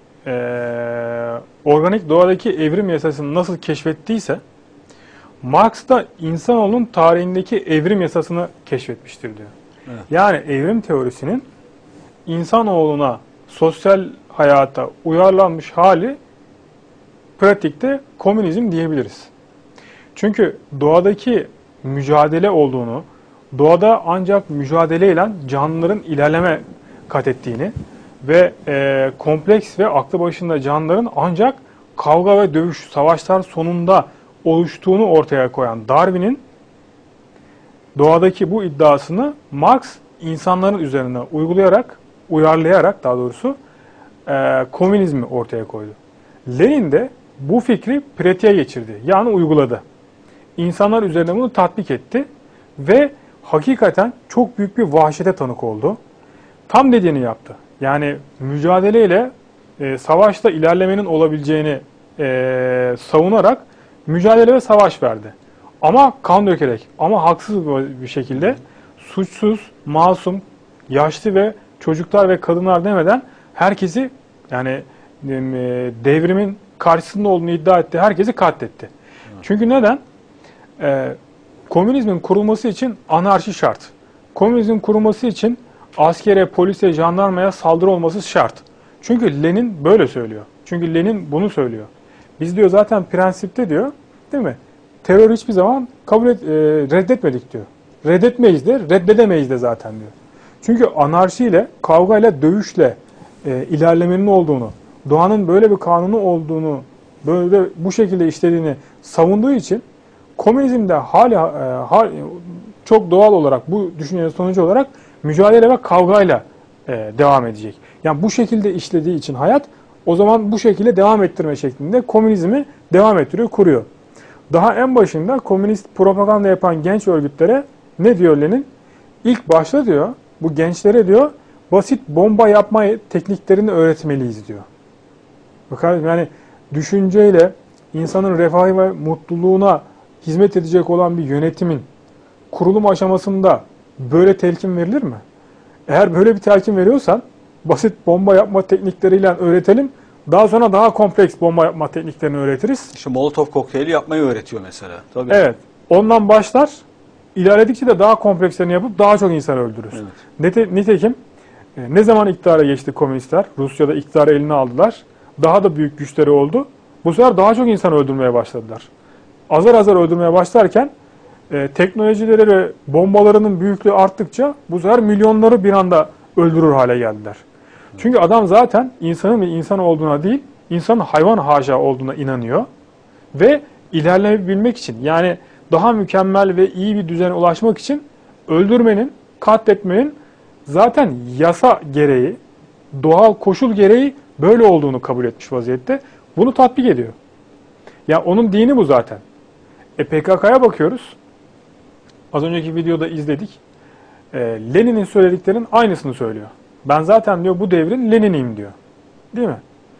organik doğadaki evrim yasasını nasıl keşfettiyse Marx da insanoğlunun tarihindeki evrim yasasını keşfetmiştir diyor. Evet. Yani evrim teorisinin insanoğluna sosyal hayata uyarlanmış hali pratikte komünizm diyebiliriz. Çünkü doğadaki mücadele olduğunu, doğada ancak mücadeleyle canlıların ilerleme kat ettiğini ve kompleks ve aklı başında canlıların ancak kavga ve dövüş, savaşlar sonunda oluştuğunu ortaya koyan Darwin'in doğadaki bu iddiasını Marx insanların üzerine uyarlayarak daha doğrusu komünizmi ortaya koydu. Lenin de bu fikri pratiğe geçirdi. Yani uyguladı. İnsanlar üzerine bunu tatbik etti ve hakikaten çok büyük bir vahşete tanık oldu. Tam dediğini yaptı. Yani mücadeleyle savaşta ilerlemenin olabileceğini savunarak mücadele ve savaş verdi. Ama kan dökerek, ama haksız bir şekilde suçsuz, masum, yaşlı ve çocuklar ve kadınlar demeden herkesi, yani devrimin karşısında olduğunu iddia etti, herkesi katletti. Evet. Çünkü neden? Komünizmin kurulması için anarşi şart. Komünizmin kurulması için askere, polise, jandarmaya saldırı olması şart. Çünkü Lenin böyle söylüyor. Çünkü Lenin bunu söylüyor. Biz diyor zaten prensipte diyor, değil mi? Terör hiçbir zaman reddetmedik diyor. Reddetmeyiz de, reddedemeyiz de zaten diyor. Çünkü anarşiyle, kavgayla, dövüşle ilerlemenin olduğunu, doğanın böyle bir kanunu olduğunu, böyle bu şekilde işlediğini savunduğu için komünizmde çok doğal olarak bu düşüncenin sonucu olarak mücadele ve kavgayla devam edecek. Yani bu şekilde işlediği için hayat, o zaman bu şekilde devam ettirme şeklinde komünizmi devam ettiriyor, kuruyor. Daha en başında komünist propaganda yapan genç örgütlere ne diyor Lenin? İlk başta diyor, bu gençlere diyor, basit bomba yapma tekniklerini öğretmeliyiz diyor. Bakın yani düşünceyle insanın refahı ve mutluluğuna hizmet edecek olan bir yönetimin kurulum aşamasında böyle telkin verilir mi? Eğer böyle bir telkin veriyorsan basit bomba yapma teknikleriyle öğretelim. Daha sonra daha kompleks bomba yapma tekniklerini öğretiriz. İşte Molotov kokteyli yapmayı öğretiyor mesela. Tabii. Evet. Ondan başlar. İlerledikçe de daha komplekslerini yapıp daha çok insan öldürür. Evet. Nitekim ne zaman iktidara geçti komünistler? Rusya'da iktidarı eline aldılar. Daha da büyük güçleri oldu. Bu sefer daha çok insan öldürmeye başladılar. Azar azar öldürmeye başlarken teknolojileri ve bombalarının büyüklüğü arttıkça bu sefer milyonları bir anda öldürür hale geldiler. Çünkü adam zaten insanın bir insan olduğuna değil, insanın hayvan haşa olduğuna inanıyor. Ve ilerleyebilmek için, yani daha mükemmel ve iyi bir düzene ulaşmak için öldürmenin, katletmenin zaten yasa gereği, doğal koşul gereği böyle olduğunu kabul etmiş vaziyette. Bunu tatbik ediyor. Ya onun dini bu zaten. PKK'ya bakıyoruz. Az önceki videoda izledik. Lenin'in söylediklerinin aynısını söylüyor. Ben zaten diyor bu devrin Lenin'iyim diyor. Değil mi?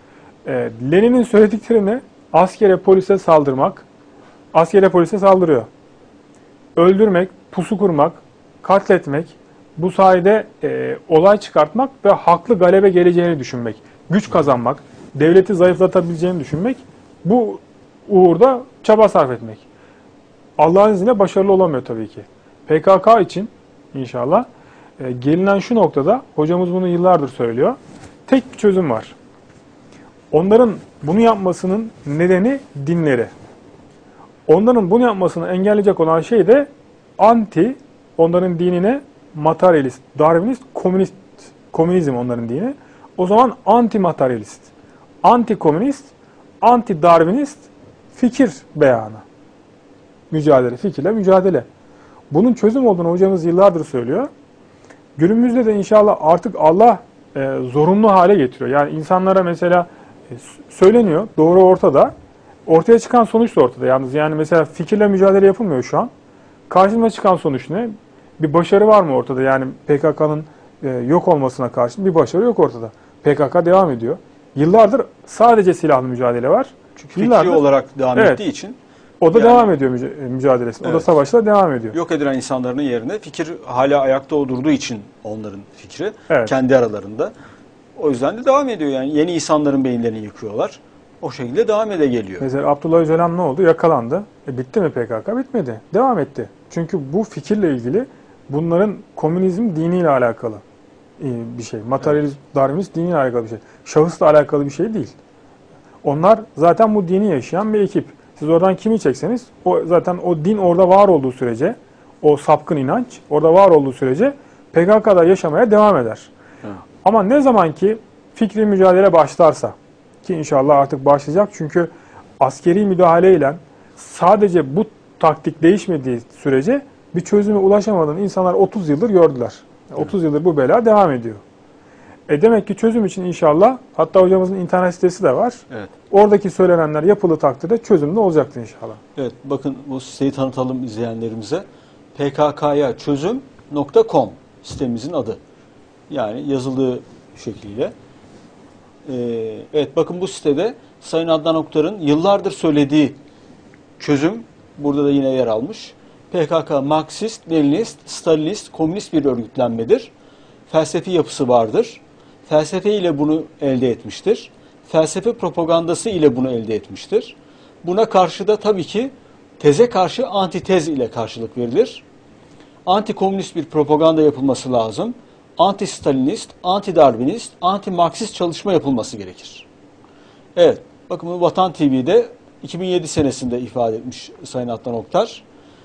Lenin'in söylediklerini askere, polise saldırmak, askere, polise saldırıyor. Öldürmek, pusu kurmak, katletmek, bu sayede olay çıkartmak ve haklı galebe geleceğini düşünmek, güç kazanmak, devleti zayıflatabileceğini düşünmek, bu uğurda çaba sarf etmek. Allah'ın izniyle başarılı olamıyor tabii ki. PKK için inşallah gelinen şu noktada, hocamız bunu yıllardır söylüyor, tek bir çözüm var. Onların bunu yapmasının nedeni dinleri. Onların bunu yapmasını engelleyecek olan şey de onların dinine materyalist, Darwinist, komünizm onların dini. O zaman anti-materyalist, anti-komünist, anti-Darwinist fikir beyanı. Mücadele, fikirle mücadele. Bunun çözüm olduğunu hocamız yıllardır söylüyor. Günümüzde de inşallah artık Allah zorunlu hale getiriyor. Yani insanlara mesela söyleniyor, doğru ortada. Ortaya çıkan sonuç da ortada. Yalnız yani mesela fikirle mücadele yapılmıyor şu an. Karşımıza çıkan sonuç ne? Bir başarı var mı ortada? Yani PKK'nın yok olmasına karşın bir başarı yok ortada. PKK devam ediyor. Yıllardır sadece silahlı mücadele var. Çünkü fikri olarak devam ettiği için. O da devam ediyor mücadelesine. O da savaşla devam ediyor. Yok edilen insanların yerine fikir hala ayakta durduğu için onların fikri Evet. kendi aralarında. O yüzden de devam ediyor yani. Yeni insanların beyinlerini yıkıyorlar. O şekilde devam geliyor. Mesela Abdullah Öcalan ne oldu? Yakalandı. Bitti mi PKK? Bitmedi. Devam etti. Çünkü bu fikirle ilgili bunların komünizm diniyle alakalı bir şey. Materyalist, Darwinist diniyle alakalı bir şey. Şahısla alakalı bir şey değil. Onlar zaten bu dini yaşayan bir ekip. Siz oradan kimi çekseniz o zaten o din orada var olduğu sürece, o sapkın inanç orada var olduğu sürece PKK'da yaşamaya devam eder. Evet. Ama ne zaman ki fikri mücadele başlarsa, ki inşallah artık başlayacak çünkü askeri müdahaleyle sadece bu taktik değişmediği sürece bir çözüme ulaşamadığını insanlar 30 yıldır gördüler. 30 yıldır bu bela devam ediyor. Demek ki çözüm için inşallah, hatta hocamızın internet sitesi de var. Evet. Oradaki söylenenler yapılı takdirde çözüm de olacaktır inşallah. Evet, bakın bu siteyi tanıtalım izleyenlerimize. pkkayaçözüm.com sitemizin adı. Yani yazıldığı şekliyle. Evet, bakın bu sitede Sayın Adnan Oktar'ın yıllardır söylediği çözüm burada da yine yer almış. PKK Marksist, Leninist, Stalinist, komünist bir örgütlenmedir. Felsefi yapısı vardır. Felsefe ile bunu elde etmiştir. Felsefe propagandası ile bunu elde etmiştir. Buna karşı da tabii ki teze karşı antitez ile karşılık verilir. Anti-komünist bir propaganda yapılması lazım. Anti-Stalinist, anti-Darwinist, anti-Marksist çalışma yapılması gerekir. Evet, bakın bu Vatan TV'de 2007 senesinde ifade etmiş Sayın Adnan Oktar.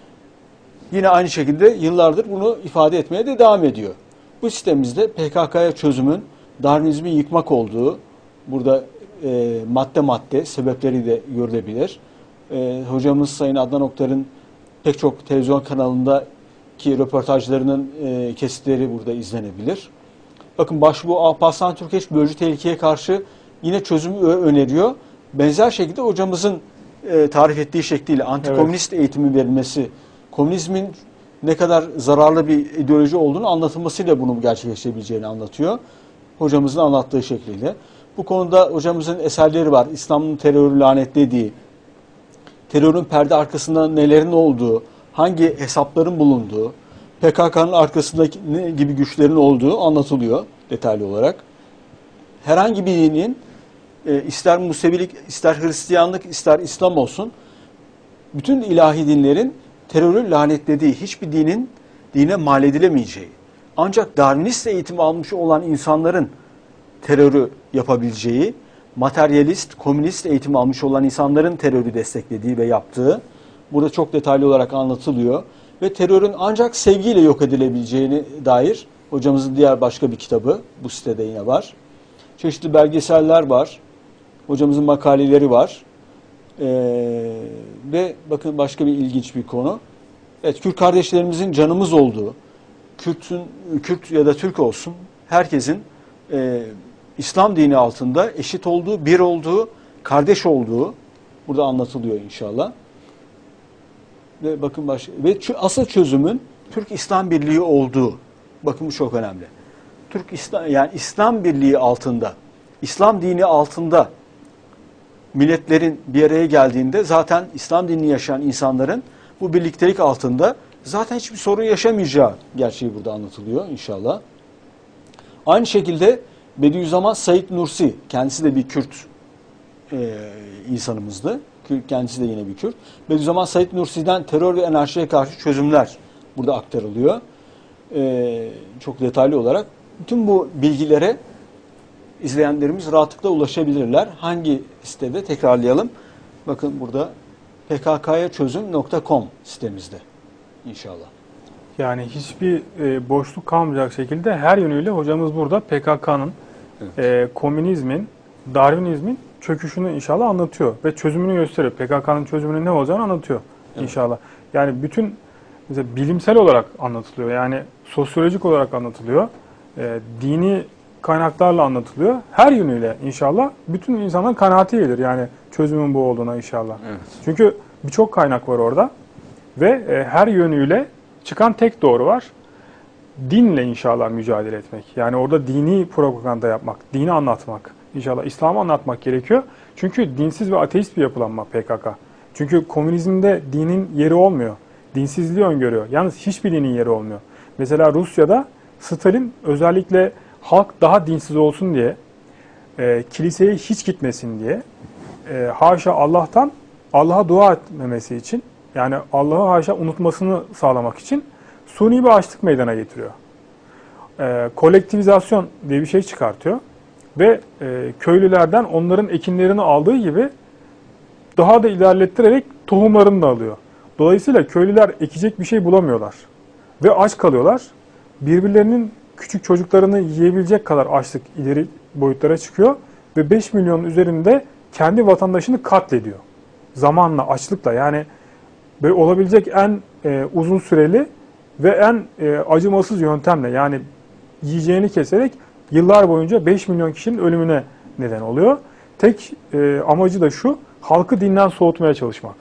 Yine aynı şekilde yıllardır bunu ifade etmeye de devam ediyor. Bu sistemimizde PKK'ya çözümün Darwinizmi yıkmak olduğu, burada madde madde sebepleri de görülebilir. Hocamız Sayın Adnan Oktar'ın pek çok televizyon kanalındaki röportajlarının kesitleri burada izlenebilir. Bakın başbuğ Alparslan Türkeş bölücü tehlikeye karşı yine çözümü öneriyor. Benzer şekilde hocamızın tarif ettiği şekliyle antikomünist eğitimin verilmesi, komünizmin ne kadar zararlı bir ideoloji olduğunu anlatılmasıyla bunu gerçekleştirebileceğini anlatıyor. Hocamızın anlattığı şekliyle. Bu konuda hocamızın eserleri var. İslam'ın terörü lanetlediği, terörün perde arkasında nelerin olduğu, hangi hesapların bulunduğu, PKK'nın arkasındaki ne gibi güçlerin olduğu anlatılıyor detaylı olarak. Herhangi bir dinin ister Musevilik, ister Hristiyanlık, ister İslam olsun, bütün ilahi dinlerin terörü lanetlediği, hiçbir dinin dine mal edilemeyeceği, ancak Darwinist eğitim almış olan insanların terörü yapabileceği, materyalist, komünist eğitim almış olan insanların terörü desteklediği ve yaptığı burada çok detaylı olarak anlatılıyor. Ve terörün ancak sevgiyle yok edilebileceğine dair hocamızın diğer başka bir kitabı bu sitede yine var. Çeşitli belgeseller var. Hocamızın makaleleri var. Ve bakın başka bir ilginç bir konu. Evet, Kürt kardeşlerimizin canımız olduğu, Kürt ya da Türk olsun, herkesin İslam dini altında eşit olduğu, bir olduğu, kardeş olduğu burada anlatılıyor inşallah. Ve bakın ve asıl çözümün Türk İslam Birliği olduğu. Bakın bu çok önemli. Yani İslam Birliği altında, İslam dini altında milletlerin bir araya geldiğinde zaten İslam dinini yaşayan insanların bu birliktelik altında zaten hiçbir sorun yaşamayacağı gerçeği burada anlatılıyor inşallah. Aynı şekilde Bediüzzaman Said Nursi, kendisi de bir Kürt insanımızdı. Kendisi de yine bir Kürt. Bediüzzaman Said Nursi'den terör ve anarşiye karşı çözümler burada aktarılıyor. Çok detaylı olarak. Bütün bu bilgilere izleyenlerimiz rahatlıkla ulaşabilirler. Hangi sitede tekrarlayalım. Bakın burada pkkayaçözüm.com sitemizde inşallah. Yani hiçbir boşluk kalmayacak şekilde her yönüyle hocamız burada PKK'nın, komünizmin, Darwinizmin çöküşünü inşallah anlatıyor ve çözümünü gösteriyor. PKK'nın çözümünün ne olacağını anlatıyor inşallah. Yani bütün mesela bilimsel olarak anlatılıyor. Yani sosyolojik olarak anlatılıyor. Dini kaynaklarla anlatılıyor. Her yönüyle inşallah bütün insanların kanaati gelir. Yani çözümün bu olduğuna inşallah. Evet. Çünkü birçok kaynak var orada ve her yönüyle çıkan tek doğru var. Dinle inşallah mücadele etmek. Yani orada dini propaganda yapmak, dini anlatmak. İnşallah İslam'ı anlatmak gerekiyor. Çünkü dinsiz ve ateist bir yapılanma PKK. Çünkü komünizmde dinin yeri olmuyor. Dinsizliği öngörüyor. Yalnız hiçbir dinin yeri olmuyor. Mesela Rusya'da Stalin özellikle halk daha dinsiz olsun diye, kiliseye hiç gitmesin diye, haşa Allah'tan Allah'a dua etmemesi için, yani Allah'ı haşa unutmasını sağlamak için suni bir açlık meydana getiriyor. Kolektivizasyon diye bir şey çıkartıyor. Ve köylülerden onların ekinlerini aldığı gibi daha da ilerlettirerek tohumlarını da alıyor. Dolayısıyla köylüler ekecek bir şey bulamıyorlar. Ve aç kalıyorlar. Birbirlerinin küçük çocuklarını yiyebilecek kadar açlık ileri boyutlara çıkıyor. Ve 5 milyonun üzerinde kendi vatandaşını katlediyor. Zamanla, açlıkla, yani böyle olabilecek en uzun süreli ve en acımasız yöntemle, yani yiyeceğini keserek yıllar boyunca 5 milyon kişinin ölümüne neden oluyor. Tek amacı da şu, halkı dinden soğutmaya çalışmak.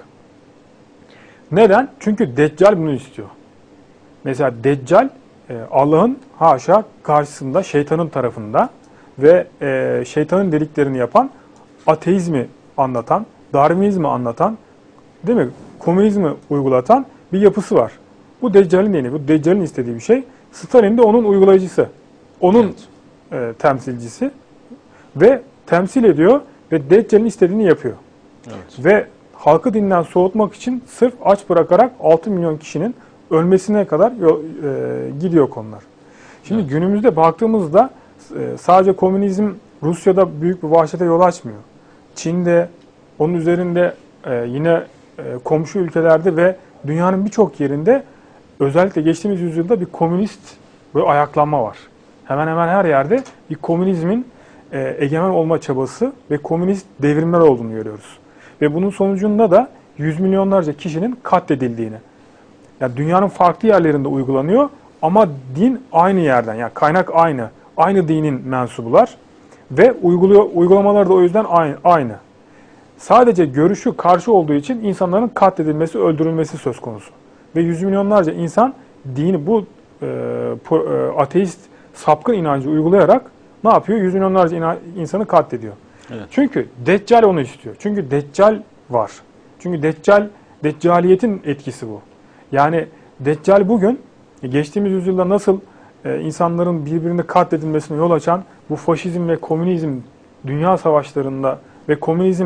Neden? Çünkü Deccal bunu istiyor. Mesela Deccal Allah'ın haşa karşısında, şeytanın tarafında ve şeytanın dediklerini yapan, ateizmi anlatan, Darwinizmi anlatan, değil mi? Komünizmi uygulatan bir yapısı var. Bu Deccal'in yeni, bu Deccal'in istediği bir şey. Stalin de onun uygulayıcısı. Onun temsilcisi ve temsil ediyor ve Deccal'in istediğini yapıyor. Evet. Ve halkı dinden soğutmak için sırf aç bırakarak 6 milyon kişinin ölmesine kadar gidiyor konular. Şimdi günümüzde baktığımızda sadece komünizm Rusya'da büyük bir vahşete yol açmıyor. Çin'de, onun üzerinde yine komşu ülkelerde ve dünyanın birçok yerinde özellikle geçtiğimiz yüzyılda bir komünist böyle ayaklanma var. Hemen hemen her yerde bir komünizmin egemen olma çabası ve komünist devrimler olduğunu görüyoruz. Ve bunun sonucunda da yüz milyonlarca kişinin katledildiğini. Yani dünyanın farklı yerlerinde uygulanıyor ama din aynı yerden, yani kaynak aynı. Aynı dinin mensubular ve uygulamaları da o yüzden aynı. Sadece görüşü karşı olduğu için insanların katledilmesi, öldürülmesi söz konusu. Ve yüz milyonlarca insan dini, bu ateist sapkın inancı uygulayarak ne yapıyor? Yüz milyonlarca insanı katlediyor. Evet. Çünkü Deccal onu istiyor. Çünkü Deccal var. Çünkü Deccaliyetin etkisi bu. Yani Deccal bugün geçtiğimiz yüzyılda nasıl insanların birbirini katledilmesine yol açan bu faşizm ve komünizm dünya savaşlarında ve komünizm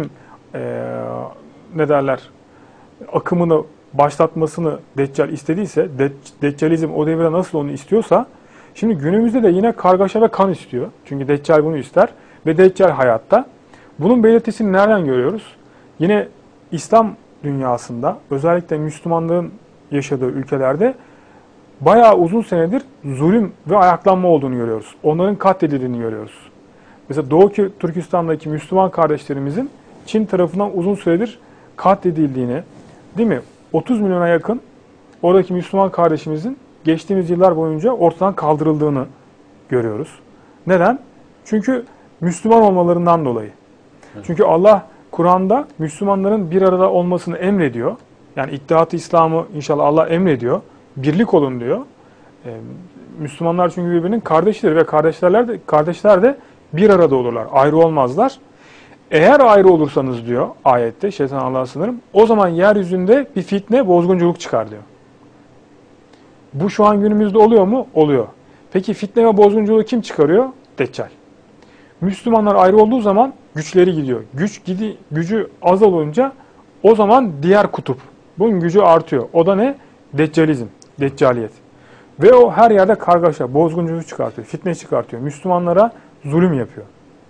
akımını başlatmasını Deccal istediyse, Deccalizm o devre nasıl onu istiyorsa, şimdi günümüzde de yine kargaşa ve kan istiyor. Çünkü Deccal bunu ister ve Deccal hayatta. Bunun belirtisini nereden görüyoruz? Yine İslam dünyasında, özellikle Müslümanların yaşadığı ülkelerde bayağı uzun senedir zulüm ve ayaklanma olduğunu görüyoruz. Onların katledildiğini görüyoruz. Mesela Doğu Türkistan'daki Müslüman kardeşlerimizin Çin tarafından uzun süredir katledildiğini, değil mi? 30 milyona yakın oradaki Müslüman kardeşimizin geçtiğimiz yıllar boyunca ortadan kaldırıldığını görüyoruz. Neden? Çünkü Müslüman olmalarından dolayı. Çünkü Allah Kur'an'da Müslümanların bir arada olmasını emrediyor. Yani İttihat-ı İslam'ı inşallah Allah emrediyor. Birlik olun diyor. Müslümanlar çünkü birbirinin kardeşleri ve kardeşler de bir arada olurlar. Ayrı olmazlar. Eğer ayrı olursanız diyor ayette, şeytan Allah'a sınırım, o zaman yeryüzünde bir fitne, bozgunculuk çıkar diyor. Bu şu an günümüzde oluyor mu? Oluyor. Peki fitne ve bozgunculuğu kim çıkarıyor? Deccal. Müslümanlar ayrı olduğu zaman güçleri gidiyor. Gücü azalınca o zaman diğer kutup. Bunun gücü artıyor. O da ne? Deccalizm, Deccaliyet. Ve o her yerde kargaşa, bozgunculuk çıkartıyor, fitne çıkartıyor. Müslümanlara zulüm yapıyor.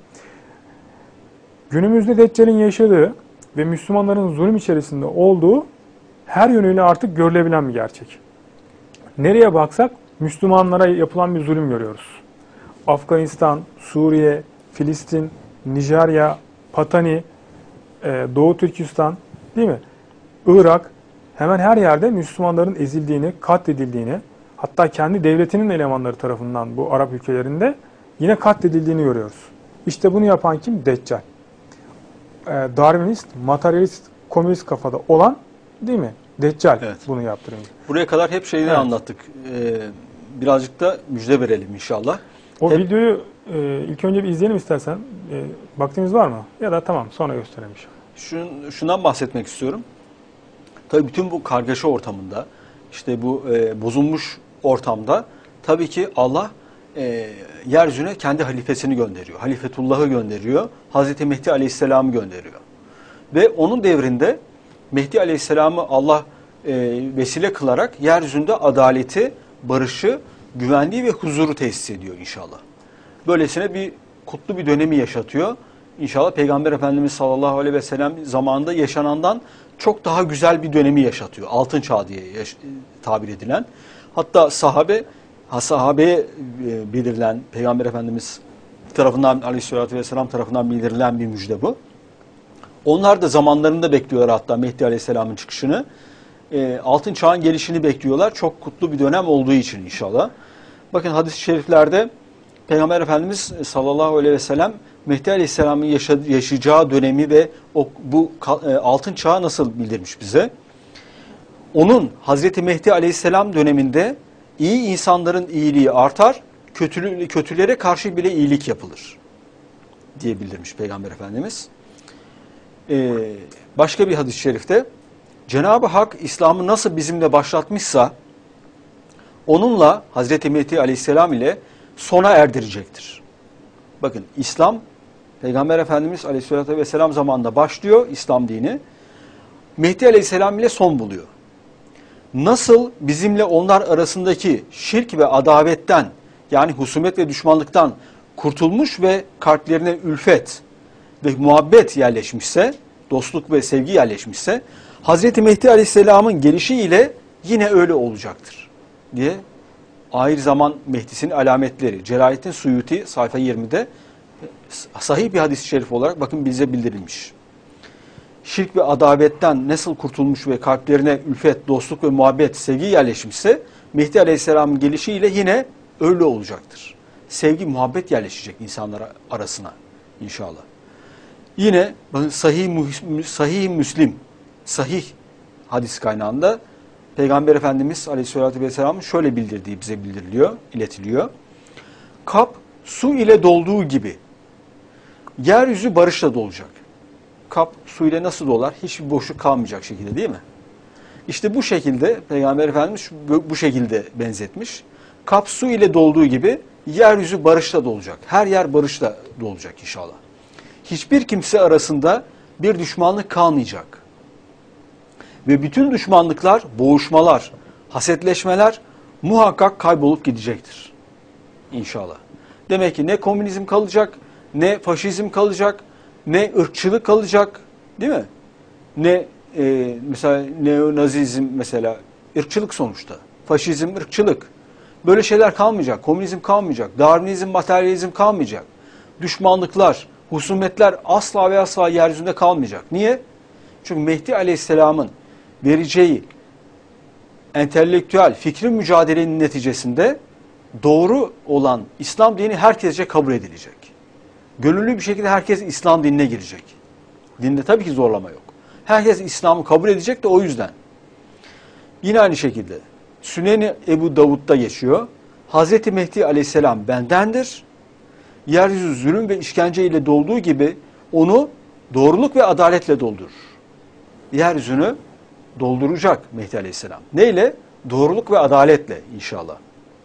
Günümüzde Deccal'in yaşadığı ve Müslümanların zulüm içerisinde olduğu her yönüyle artık görülebilen bir gerçek. nereye baksak Müslümanlara yapılan bir zulüm görüyoruz. Afganistan, Suriye, Filistin, Nijerya, Patani, Doğu Türkistan, değil mi? Irak, hemen her yerde Müslümanların ezildiğini, katledildiğini, hatta kendi devletinin elemanları tarafından bu Arap ülkelerinde yine katledildiğini görüyoruz. İşte bunu yapan kim? Deccal. Darwinist, materyalist, komünist kafada olan, değil mi? Deccal Evet. bunu yaptırıyor. Buraya kadar hep şeyini Evet. anlattık. Birazcık da müjde verelim inşallah. O Hep- videoyu ilk önce bir izleyelim istersen. Vaktiniz var mı? Ya da tamam, sonra gösterelim inşallah. Şundan bahsetmek istiyorum. Tabii bütün bu kargaşa ortamında, işte bu bozulmuş ortamda tabii ki Allah yeryüzüne kendi halifesini gönderiyor. Halifetullah'ı gönderiyor. Hazreti Mehdi Aleyhisselam'ı gönderiyor. Ve onun devrinde Mehdi Aleyhisselam'ı Allah vesile kılarak yeryüzünde adaleti, barışı, güvenliği ve huzuru tesis ediyor inşallah. Böylesine bir kutlu bir dönemi yaşatıyor. İnşallah Peygamber Efendimiz sallallahu aleyhi ve sellem zamanında yaşanandan çok daha güzel bir dönemi yaşatıyor. Altın çağ diye tabir edilen. Hatta sahabeye bildirilen Peygamber Efendimiz tarafından aleyhissalatü vesselam tarafından bildirilen bir müjde bu. Onlar da zamanlarında bekliyorlar hatta Mehdi Aleyhisselam'ın çıkışını. Altın çağın gelişini bekliyorlar. Çok kutlu bir dönem olduğu için inşallah. Bakın hadis-i şeriflerde Peygamber Efendimiz sallallahu aleyhi ve sellem Mehdi Aleyhisselam'ın yaşayacağı dönemi ve bu altın çağı nasıl bildirmiş bize? Onun Hazreti Mehdi Aleyhisselam döneminde iyi insanların iyiliği artar, kötülere karşı bile iyilik yapılır diye bildirmiş Peygamber Efendimiz. Başka bir hadis-i şerifte Cenab-ı Hak İslam'ı nasıl bizimle başlatmışsa onunla Hazreti Mehdi Aleyhisselam ile sona erdirecektir. Bakın İslam Peygamber Efendimiz Aleyhisselatü Vesselam zamanında başlıyor İslam dini. Mehdi Aleyhisselam ile son buluyor. Nasıl bizimle onlar arasındaki şirk ve adavetten yani husumet ve düşmanlıktan kurtulmuş ve kalplerine ülfet ve muhabbet yerleşmişse, dostluk ve sevgi yerleşmişse Hazreti Mehdi Aleyhisselam'ın gelişiyle yine öyle olacaktır diye ahir zaman Mehdi'sinin alametleri Celaleddin Suyuti sayfa 20'de sahih bir hadis-i şerif olarak bakın bize bildirilmiş. Şirk ve adavetten nasıl kurtulmuş ve kalplerine ülfet, dostluk ve muhabbet, sevgi yerleşmişse Mehdi Aleyhisselam'ın gelişiyle yine öyle olacaktır. Sevgi, muhabbet yerleşecek insanlar arasına inşallah. Yine bakın Sahih Müslim, sahih hadis kaynağında Peygamber Efendimiz Aleyhisselatü Vesselam'ın şöyle bildirdiği bize iletiliyor. Kap su ile dolduğu gibi yeryüzü barışla dolacak. Kap su ile nasıl dolar? Hiçbir boşluk kalmayacak şekilde değil mi? İşte bu şekilde Peygamber Efendimiz bu şekilde benzetmiş. Kap su ile dolduğu gibi yeryüzü barışla dolacak. Her yer barışla dolacak inşallah. Hiçbir kimse arasında bir düşmanlık kalmayacak. Ve bütün düşmanlıklar, boğuşmalar, hasetleşmeler muhakkak kaybolup gidecektir. İnşallah. Demek ki ne komünizm kalacak, ne faşizm kalacak, ne ırkçılık kalacak, değil mi? Ne mesela neonazizm mesela ırkçılık sonuçta. Faşizm ırkçılık. Böyle şeyler kalmayacak. Komünizm kalmayacak. Darwinizm, materyalizm kalmayacak. Düşmanlıklar, husumetler asla ve asla yeryüzünde kalmayacak. Niye? Çünkü Mehdi Aleyhisselam'ın vereceği entelektüel, fikri mücadelenin neticesinde doğru olan İslam dini herkesce kabul edilecek. Gönüllü bir şekilde herkes İslam dinine girecek. Dinde tabii ki zorlama yok. Herkes İslam'ı kabul edecek de o yüzden. Yine aynı şekilde Süneni Ebu Davud'da geçiyor. Hazreti Mehdi Aleyhisselam bendendir. Yeryüzü zulüm ve işkence ile dolduğu gibi onu doğruluk ve adaletle doldurur. Yeryüzünü dolduracak Mehdi Aleyhisselam. Neyle? Doğruluk ve adaletle inşallah.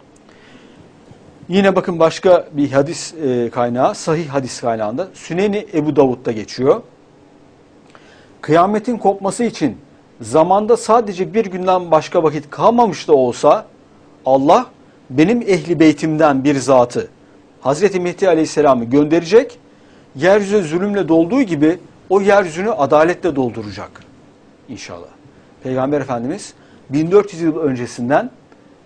Yine bakın başka bir hadis kaynağı, sahih hadis kaynağında Süneni Ebu Davud'da geçiyor. Kıyametin kopması için zamanda sadece bir günden başka vakit kalmamış da olsa Allah benim ehli beytimden bir zatı Hazreti Mehdi Aleyhisselam'ı gönderecek. Yeryüzü zulümle dolduğu gibi o yeryüzünü adaletle dolduracak inşallah. Peygamber Efendimiz 1400 yıl öncesinden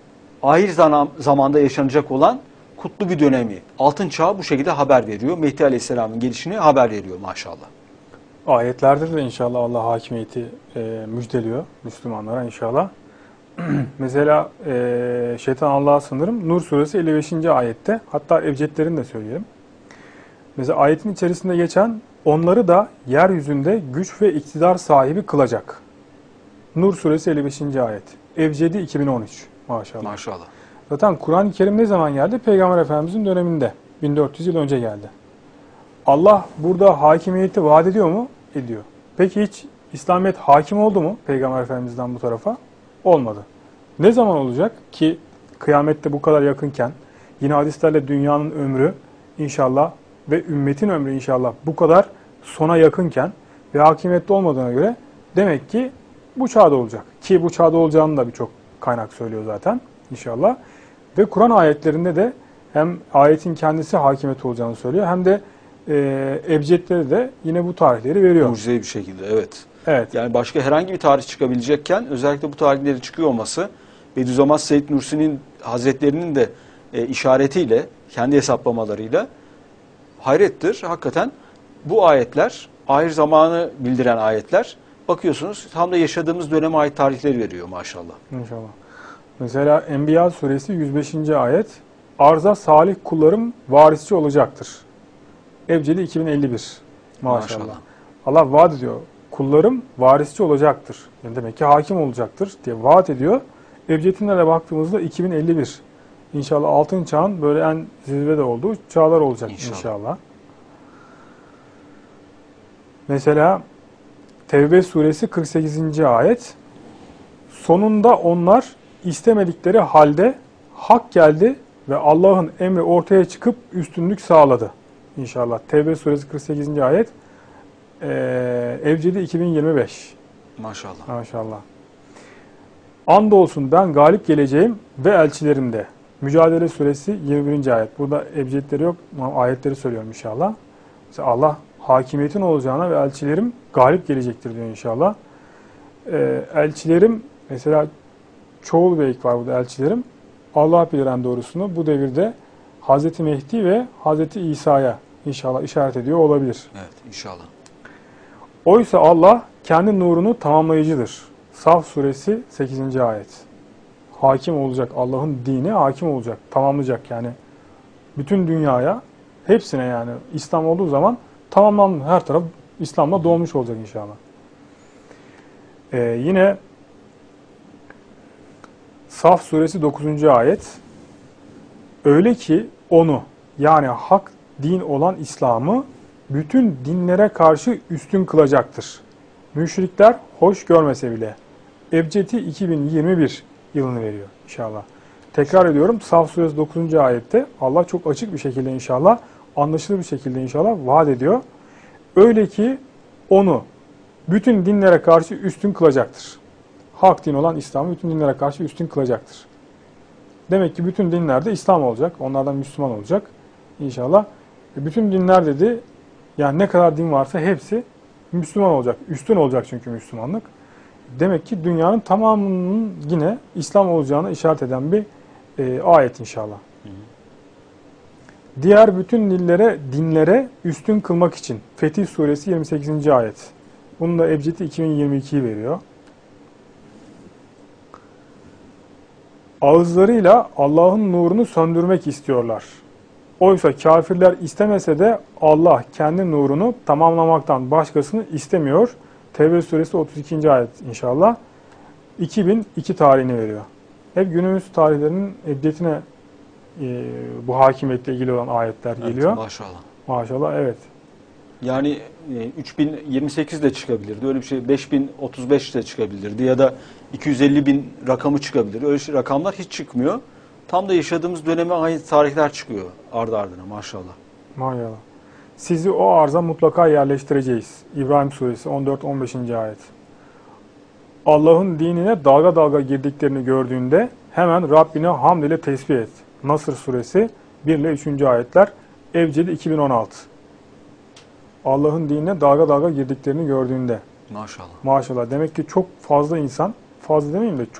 ahir zamanda yaşanacak olan kutlu bir dönemi, altın çağı bu şekilde haber veriyor. Mehdi Aleyhisselam'ın gelişini haber veriyor maşallah. Ayetlerde de inşallah Allah hakimiyeti müjdeliyor Müslümanlara inşallah. Mesela şeytan Allah'a sınırım. Nur suresi 55. ayette, hatta ebcedlerini de söyleyelim. Mesela ayetin içerisinde geçen, onları da yeryüzünde güç ve iktidar sahibi kılacak. Nur suresi 55. ayet. Ebcedi 2013 maşallah. Maşallah. Zaten Kur'an-ı Kerim ne zaman geldi? Peygamber Efendimizin döneminde. 1400 yıl önce geldi. Allah burada hakimiyeti vaat ediyor mu? Ediyor. Peki hiç İslamiyet hakim oldu mu Peygamber Efendimiz'den bu tarafa? Olmadı. Ne zaman olacak ki kıyamette bu kadar yakınken, yine hadislerle dünyanın ömrü inşallah ve ümmetin ömrü inşallah bu kadar sona yakınken ve hakimiyette olmadığına göre demek ki bu çağda olacak. Ki bu çağda olacağını da birçok kaynak söylüyor zaten inşallah. Ve Kur'an ayetlerinde de hem ayetin kendisi hakimiyet olacağını söylüyor, hem de ebcedleri de yine bu tarihleri veriyor. Mucizevi bir şekilde, evet. Evet. Yani başka herhangi bir tarih çıkabilecekken özellikle bu tarihleri çıkıyor olması Bediüzzaman Seyyid Nursi'nin Hazretlerinin de işaretiyle, kendi hesaplamalarıyla hayrettir. Hakikaten bu ayetler, ahir zamanı bildiren ayetler, bakıyorsunuz tam da yaşadığımız döneme ait tarihleri veriyor maşallah. İnşallah. Mesela Enbiya suresi 105. ayet, arza salih kullarım varisçi olacaktır. Ebcedi 2051. Maşallah. Allah vaat ediyor. Kullarım varisçi olacaktır. Yani demek ki hakim olacaktır diye vaat ediyor. Ebcedine de baktığımızda 2051. İnşallah altın çağın böyle en zirvede olduğu çağlar olacak inşallah. Mesela Tevbe suresi 48. ayet. Sonunda onlar istemedikleri halde hak geldi ve Allah'ın emri ortaya çıkıp üstünlük sağladı. İnşallah. Tevbe suresi 48. ayet. Ebcedi 2025. Maşallah. Maşallah. Andolsun ben galip geleceğim ve elçilerim de. Mücadele suresi 21. ayet. Burada ebcedleri yok. Ayetleri söylüyorum inşallah. Mesela Allah hakimiyetin olacağına ve elçilerim galip gelecektir diyor inşallah. Elçilerim mesela çoğul bir ek var burada elçilerim. Allah bilir en doğrusunu. Bu devirde Hazreti Mehdi ve Hazreti İsa'ya inşallah işaret ediyor olabilir. Evet inşallah. Oysa Allah kendi nurunu tamamlayıcıdır. Saf suresi 8. ayet. Hakim olacak. Allah'ın dini hakim olacak. Tamamlayacak yani. Bütün dünyaya, hepsine yani İslam olduğu zaman tamamlanmış. Her taraf İslam'la doğmuş olacak inşallah. Yine Saf suresi 9. ayet. Öyle ki onu, yani hak din olan İslam'ı bütün dinlere karşı üstün kılacaktır. Müşrikler hoş görmese bile. Ebcedi 2021 yılını veriyor inşallah. Tekrar ediyorum, Saf suresi 9. ayette Allah çok açık bir şekilde inşallah, anlaşılır bir şekilde inşallah vaat ediyor. Öyle ki onu bütün dinlere karşı üstün kılacaktır. Hak din olan İslam'ı bütün dinlere karşı üstün kılacaktır. Demek ki bütün dinlerde İslam olacak, onlardan Müslüman olacak inşallah. Bütün dinler dedi, yani ne kadar din varsa hepsi Müslüman olacak, üstün olacak çünkü Müslümanlık. Demek ki dünyanın tamamının yine İslam olacağına işaret eden bir ayet inşallah. Diğer bütün dinlere üstün kılmak için Fetih suresi 28. ayet. Bunun da ebcedi 2022'yi veriyor. Ağızlarıyla Allah'ın nurunu söndürmek istiyorlar. Oysa kafirler istemese de Allah kendi nurunu tamamlamaktan başkasını istemiyor. Tevbe suresi 32. ayet inşallah. 2002 tarihini veriyor. Hep günümüz tarihlerinin ebcedine bu hakimiyetle ilgili olan ayetler geliyor. Evet, maşallah. Maşallah, evet. Yani 3028 de çıkabilirdi. Öyle bir şey 5035 de çıkabilirdi. Ya da 250.000 rakamı çıkabilir. Öyle rakamlar hiç çıkmıyor. Tam da yaşadığımız döneme ait tarihler çıkıyor ardı ardına maşallah. Maşallah. Sizi o arza mutlaka yerleştireceğiz. İbrahim suresi 14-15. ayet. Allah'ın dinine dalga dalga girdiklerini gördüğünde hemen Rabbine hamd ile tesbih et. Nasr suresi 1 ile 3. ayetler. Ebcedi 2016. Allah'ın dinine dalga dalga girdiklerini gördüğünde. Maşallah. Maşallah. Demek ki çok fazla insan, fazla demeyeyim de çok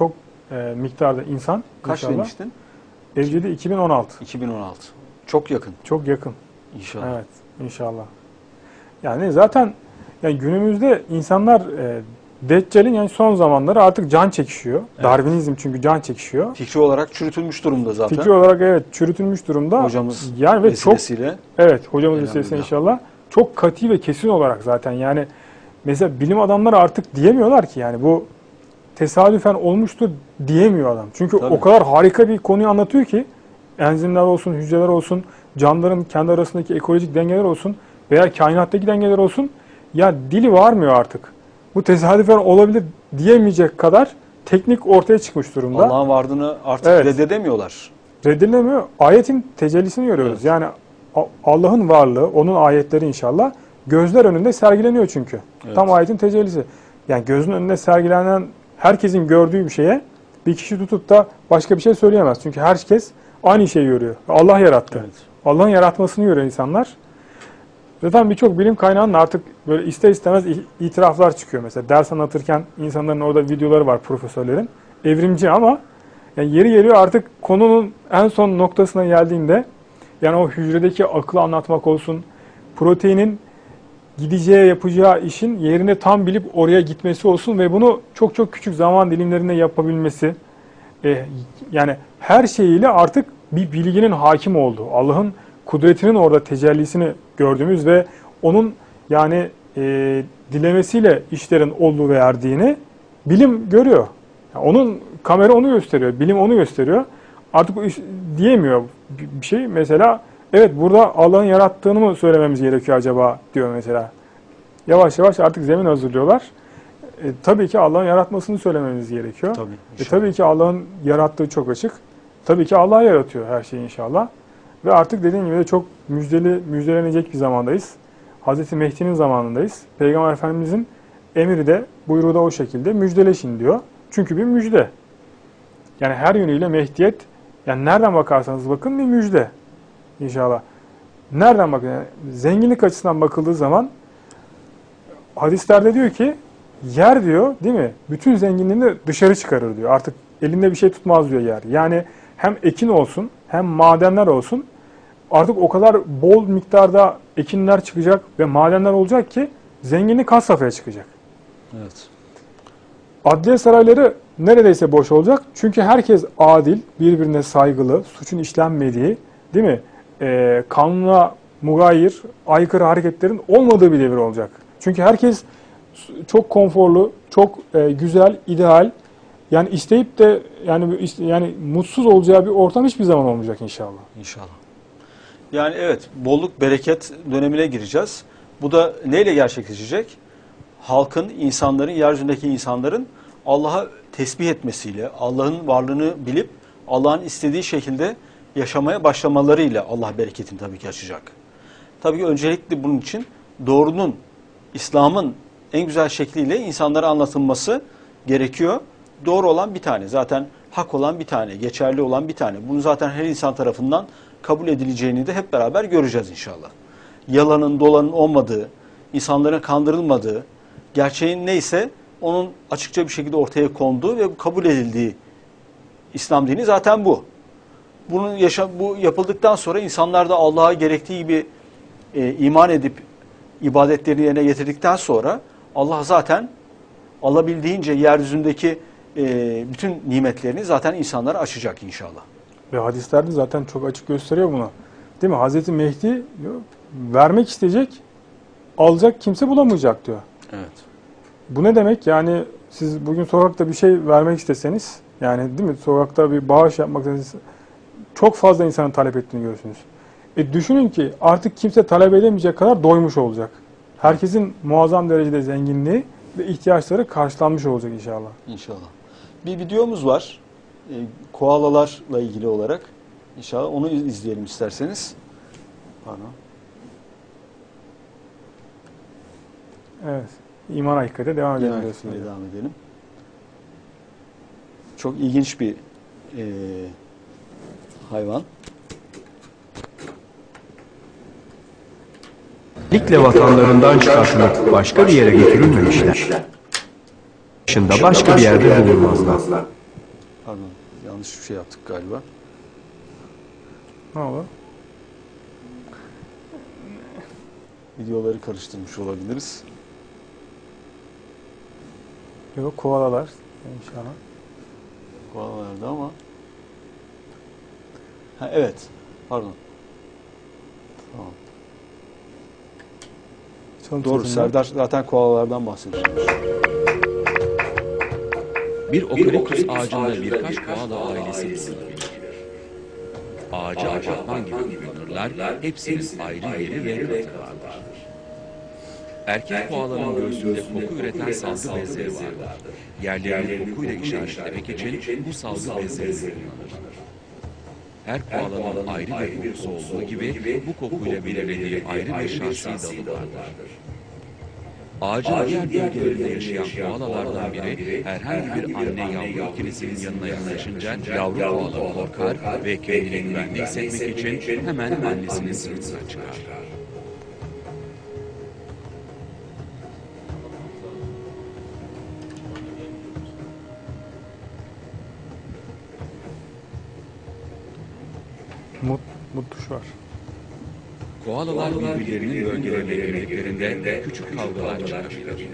miktarda insan. Kaç inşallah. demiştin? Evcili 2016. 2016. Çok yakın Çok yakın. inşallah. Evet, inşallah. Yani zaten yani günümüzde insanlar Deccal'in yani son zamanları artık can çekişiyor. Evet. Darwinizm çünkü can çekişiyor. Fikri olarak çürütülmüş durumda zaten. Fikri olarak evet çürütülmüş durumda. Hocamız yani ve çok vesilesiyle. evet hocamız Elhamdülillah. vesilesiyle inşallah çok katı ve kesin olarak zaten yani mesela bilim adamları artık diyemiyorlar ki yani bu tesadüfen olmuştur diyemiyor adam. Çünkü Tabii. o kadar harika bir konuyu anlatıyor ki enzimler olsun, hücreler olsun, canlıların kendi arasındaki ekolojik dengeler olsun veya kainattaki dengeler olsun ya dili varmıyor artık. Bu tesadüfen olabilir diyemeyecek kadar teknik ortaya çıkmış durumda. Allah'ın varlığını artık Evet. reddedemiyorlar. Reddedilemiyor. Ayetin tecellisini görüyoruz. Evet. Yani Allah'ın varlığı, onun ayetleri inşallah gözler önünde sergileniyor çünkü. Evet. Tam ayetin tecellisi. Yani gözün önünde sergilenen herkesin gördüğü bir şeye bir kişi tutup da başka bir şey söyleyemez. Çünkü herkes aynı şeyi görüyor. Allah yarattı. Evet. Allah'ın yaratmasını görüyor insanlar. Zaten birçok bilim kaynağının artık böyle ister istemez itiraflar çıkıyor. Mesela ders anlatırken insanların orada videoları var profesörlerin. Evrimci ama yani yeri geliyor artık konunun en son noktasına geldiğinde yani o hücredeki aklı anlatmak olsun, proteinin gideceği, yapacağı işin yerine tam bilip oraya gitmesi olsun ve bunu çok çok küçük zaman dilimlerinde yapabilmesi. Yani her şeyiyle artık bir bilginin hakim olduğu, Allah'ın kudretinin orada tecellisini gördüğümüz ve onun yani dilemesiyle işlerin olduğu ve erdiğini bilim görüyor. Yani onun kamera onu gösteriyor, bilim onu gösteriyor. Artık o iş diyemiyor bir şey. Mesela evet burada Allah'ın yarattığını mı söylememiz gerekiyor acaba diyor mesela. Yavaş yavaş artık zemin hazırlıyorlar. Tabii ki Allah'ın yaratmasını söylememiz gerekiyor. Tabii. Tabii ki Allah'ın yarattığı çok açık. Tabii ki Allah yaratıyor her şeyi inşallah. Ve artık dediğim gibi de çok müjdelenecek bir zamandayız. Hazreti Mehdi'nin zamanındayız. Peygamber Efendimizin emri de buyruğu da o şekilde müjdeleşin diyor. Çünkü bir müjde. Yani her yönüyle Mehdiyet yani nereden bakarsanız bakın bir müjde inşallah. Nereden bakın? Yani zenginlik açısından bakıldığı zaman hadislerde diyor ki yer diyor değil mi? Bütün zenginliğini dışarı çıkarır diyor. Artık elinde bir şey tutmaz diyor yer. Yani hem ekin olsun hem madenler olsun. Artık o kadar bol miktarda ekinler çıkacak ve madenler olacak ki zenginlik has safhaya çıkacak. Evet. Adliye sarayları neredeyse boş olacak. Çünkü herkes adil, birbirine saygılı, suçun işlenmediği, değil mi? Kanuna mugayir, aykırı hareketlerin olmadığı bir devir olacak. Çünkü herkes çok konforlu, çok güzel, ideal. Yani isteyip de yani mutsuz olacağı bir ortam hiçbir zaman olmayacak inşallah. İnşallah. Yani evet, bolluk, bereket dönemine gireceğiz. Bu da neyle gerçekleşecek? Halkın, insanların, yeryüzündeki insanların Allah'a tesbih etmesiyle, Allah'ın varlığını bilip Allah'ın istediği şekilde yaşamaya başlamalarıyla Allah bereketini tabii ki açacak. Tabii ki öncelikle bunun için doğrunun, İslam'ın en güzel şekliyle insanlara anlatılması gerekiyor. Doğru olan bir tane, zaten hak olan bir tane, geçerli olan bir tane. Bunu zaten her insan tarafından kabul edileceğini de hep beraber göreceğiz inşallah. Yalanın, dolanın olmadığı, insanların kandırılmadığı, gerçeğin neyse onun açıkça bir şekilde ortaya konduğu ve kabul edildiği İslam dini zaten bu. Bu yapıldıktan sonra insanlar da Allah'a gerektiği gibi iman edip ibadetlerini yerine getirdikten sonra Allah zaten alabildiğince yeryüzündeki bütün nimetlerini zaten insanlara açacak inşallah. Ve hadislerde zaten çok açık gösteriyor bunu. Değil mi? Hazreti Mehdi diyor, vermek isteyecek, alacak kimse bulamayacak diyor. Evet. Bu ne demek? Yani siz bugün sokakta bir şey vermek isteseniz, yani değil mi? Sokakta bir bağış yapmak isteseniz çok fazla insanın talep ettiğini görürsünüz. Düşünün ki artık kimse talep edemeyecek kadar doymuş olacak. Herkesin muazzam derecede zenginliği ve ihtiyaçları karşılanmış olacak inşallah. İnşallah. Bir videomuz var. Koalalarla ilgili olarak. İnşallah onu izleyelim isterseniz. Pardon. Evet. İman hakikate devam edelim. Evet, devam edelim. Çok ilginç bir hayvan. Likle vatanlarından çıkartılıp başka bir yere götürülmemişler. Dışında başka bir yerde bulunmazlar. Pardon, yanlış bir şey yaptık galiba. Ne oldu? Videoları karıştırmış olabiliriz. Yok, koalalar inşallah. Koalalarda ama. Ha, evet. Pardon. Tamam. Çalım Doğru. sesinden. Serdar zaten koalalardan bahsediyor. Bir okaliptüs ağacında birkaç koala ailesi bulunabilir. Ağacı apartman gibi bulunurlar, hepsinin ayrı yeri ve katı vardır. Erkek koalanın göğsünde koku üreten salgı bezleri vardır. Yerlerini kokuyla işaretlemek için bu salgı bezleri kullanılır. Her koalanın ayrı bir kokusu olduğu gibi bu kokuyla belirlediği ayrı bir şahsi dalı vardır. Ağacın diğer bölgelerinde yaşayan koalalardan biri herhangi bir anne yavru ikilisinin yanına yaklaşınca yavru koala korkar ve kendini güvende hissetmek için hemen annesinin sırtına çıkar. Mut tuşu var. Koalalar birbirlerinin bölgelerine girdiklerinde küçük kavgalar çıkabilir.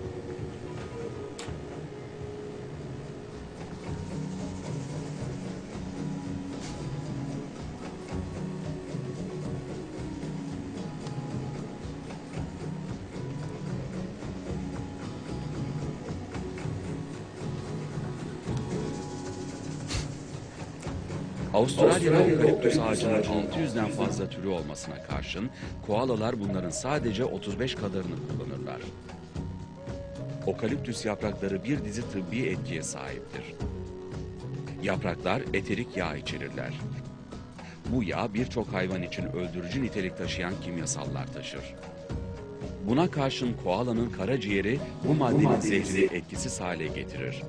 Avustralya'da okaliptüs ağacının 600'den fazla türü olmasına karşın koalalar bunların sadece 35 kadarını kullanırlar. Okaliptüs yaprakları bir dizi tıbbi etkiye sahiptir. Yapraklar eterik yağ içerirler. Bu yağ birçok hayvan için öldürücü nitelik taşıyan kimyasallar taşır. Buna karşın koalanın karaciğeri bu maddenin zehrini etkisiz hale getirir.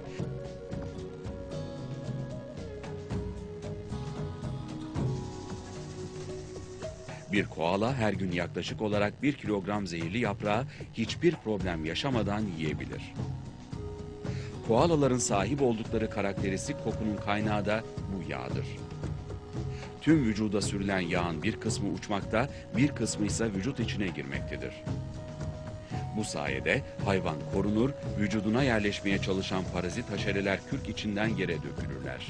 Bir koala her gün yaklaşık olarak 1 kilogram zehirli yaprağı hiçbir problem yaşamadan yiyebilir. Koalaların sahip oldukları karakteristik kokunun kaynağı da bu yağdır. Tüm vücuda sürülen yağın bir kısmı uçmakta, bir kısmı ise vücut içine girmektedir. Bu sayede hayvan korunur, vücuduna yerleşmeye çalışan parazit haşereler kürk içinden yere dökülürler.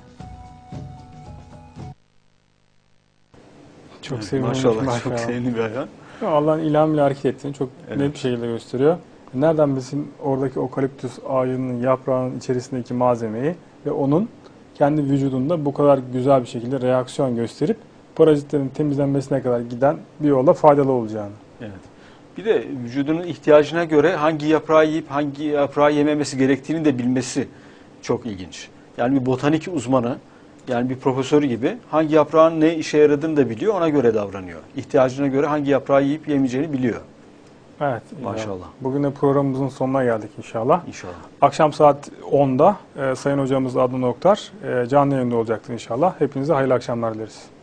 Çok Evet, sevimli. maşallah, çok sevimli bir hayvan. Allah'ın ilhamıyla hareket ettiğini çok Evet. net bir şekilde gösteriyor. Nereden bilsin oradaki okaliptüs ağacının yaprağının içerisindeki malzemeyi ve onun kendi vücudunda bu kadar güzel bir şekilde reaksiyon gösterip parazitlerin temizlenmesine kadar giden bir yola faydalı olacağını. Evet. Bir de vücudunun ihtiyacına göre hangi yaprağı yiyip hangi yaprağı yememesi gerektiğini de bilmesi çok ilginç. Yani bir botanik uzmanı, yani bir profesörü gibi hangi yaprağın ne işe yaradığını da biliyor, ona göre davranıyor. İhtiyacına göre hangi yaprağı yiyip yemeyeceğini biliyor. Evet. Maşallah. Bugün de programımızın sonuna geldik inşallah. İnşallah. Akşam saat 10'da Sayın Hocamız Adnan Oktar canlı yayında olacaktır inşallah. Hepinize hayırlı akşamlar dileriz.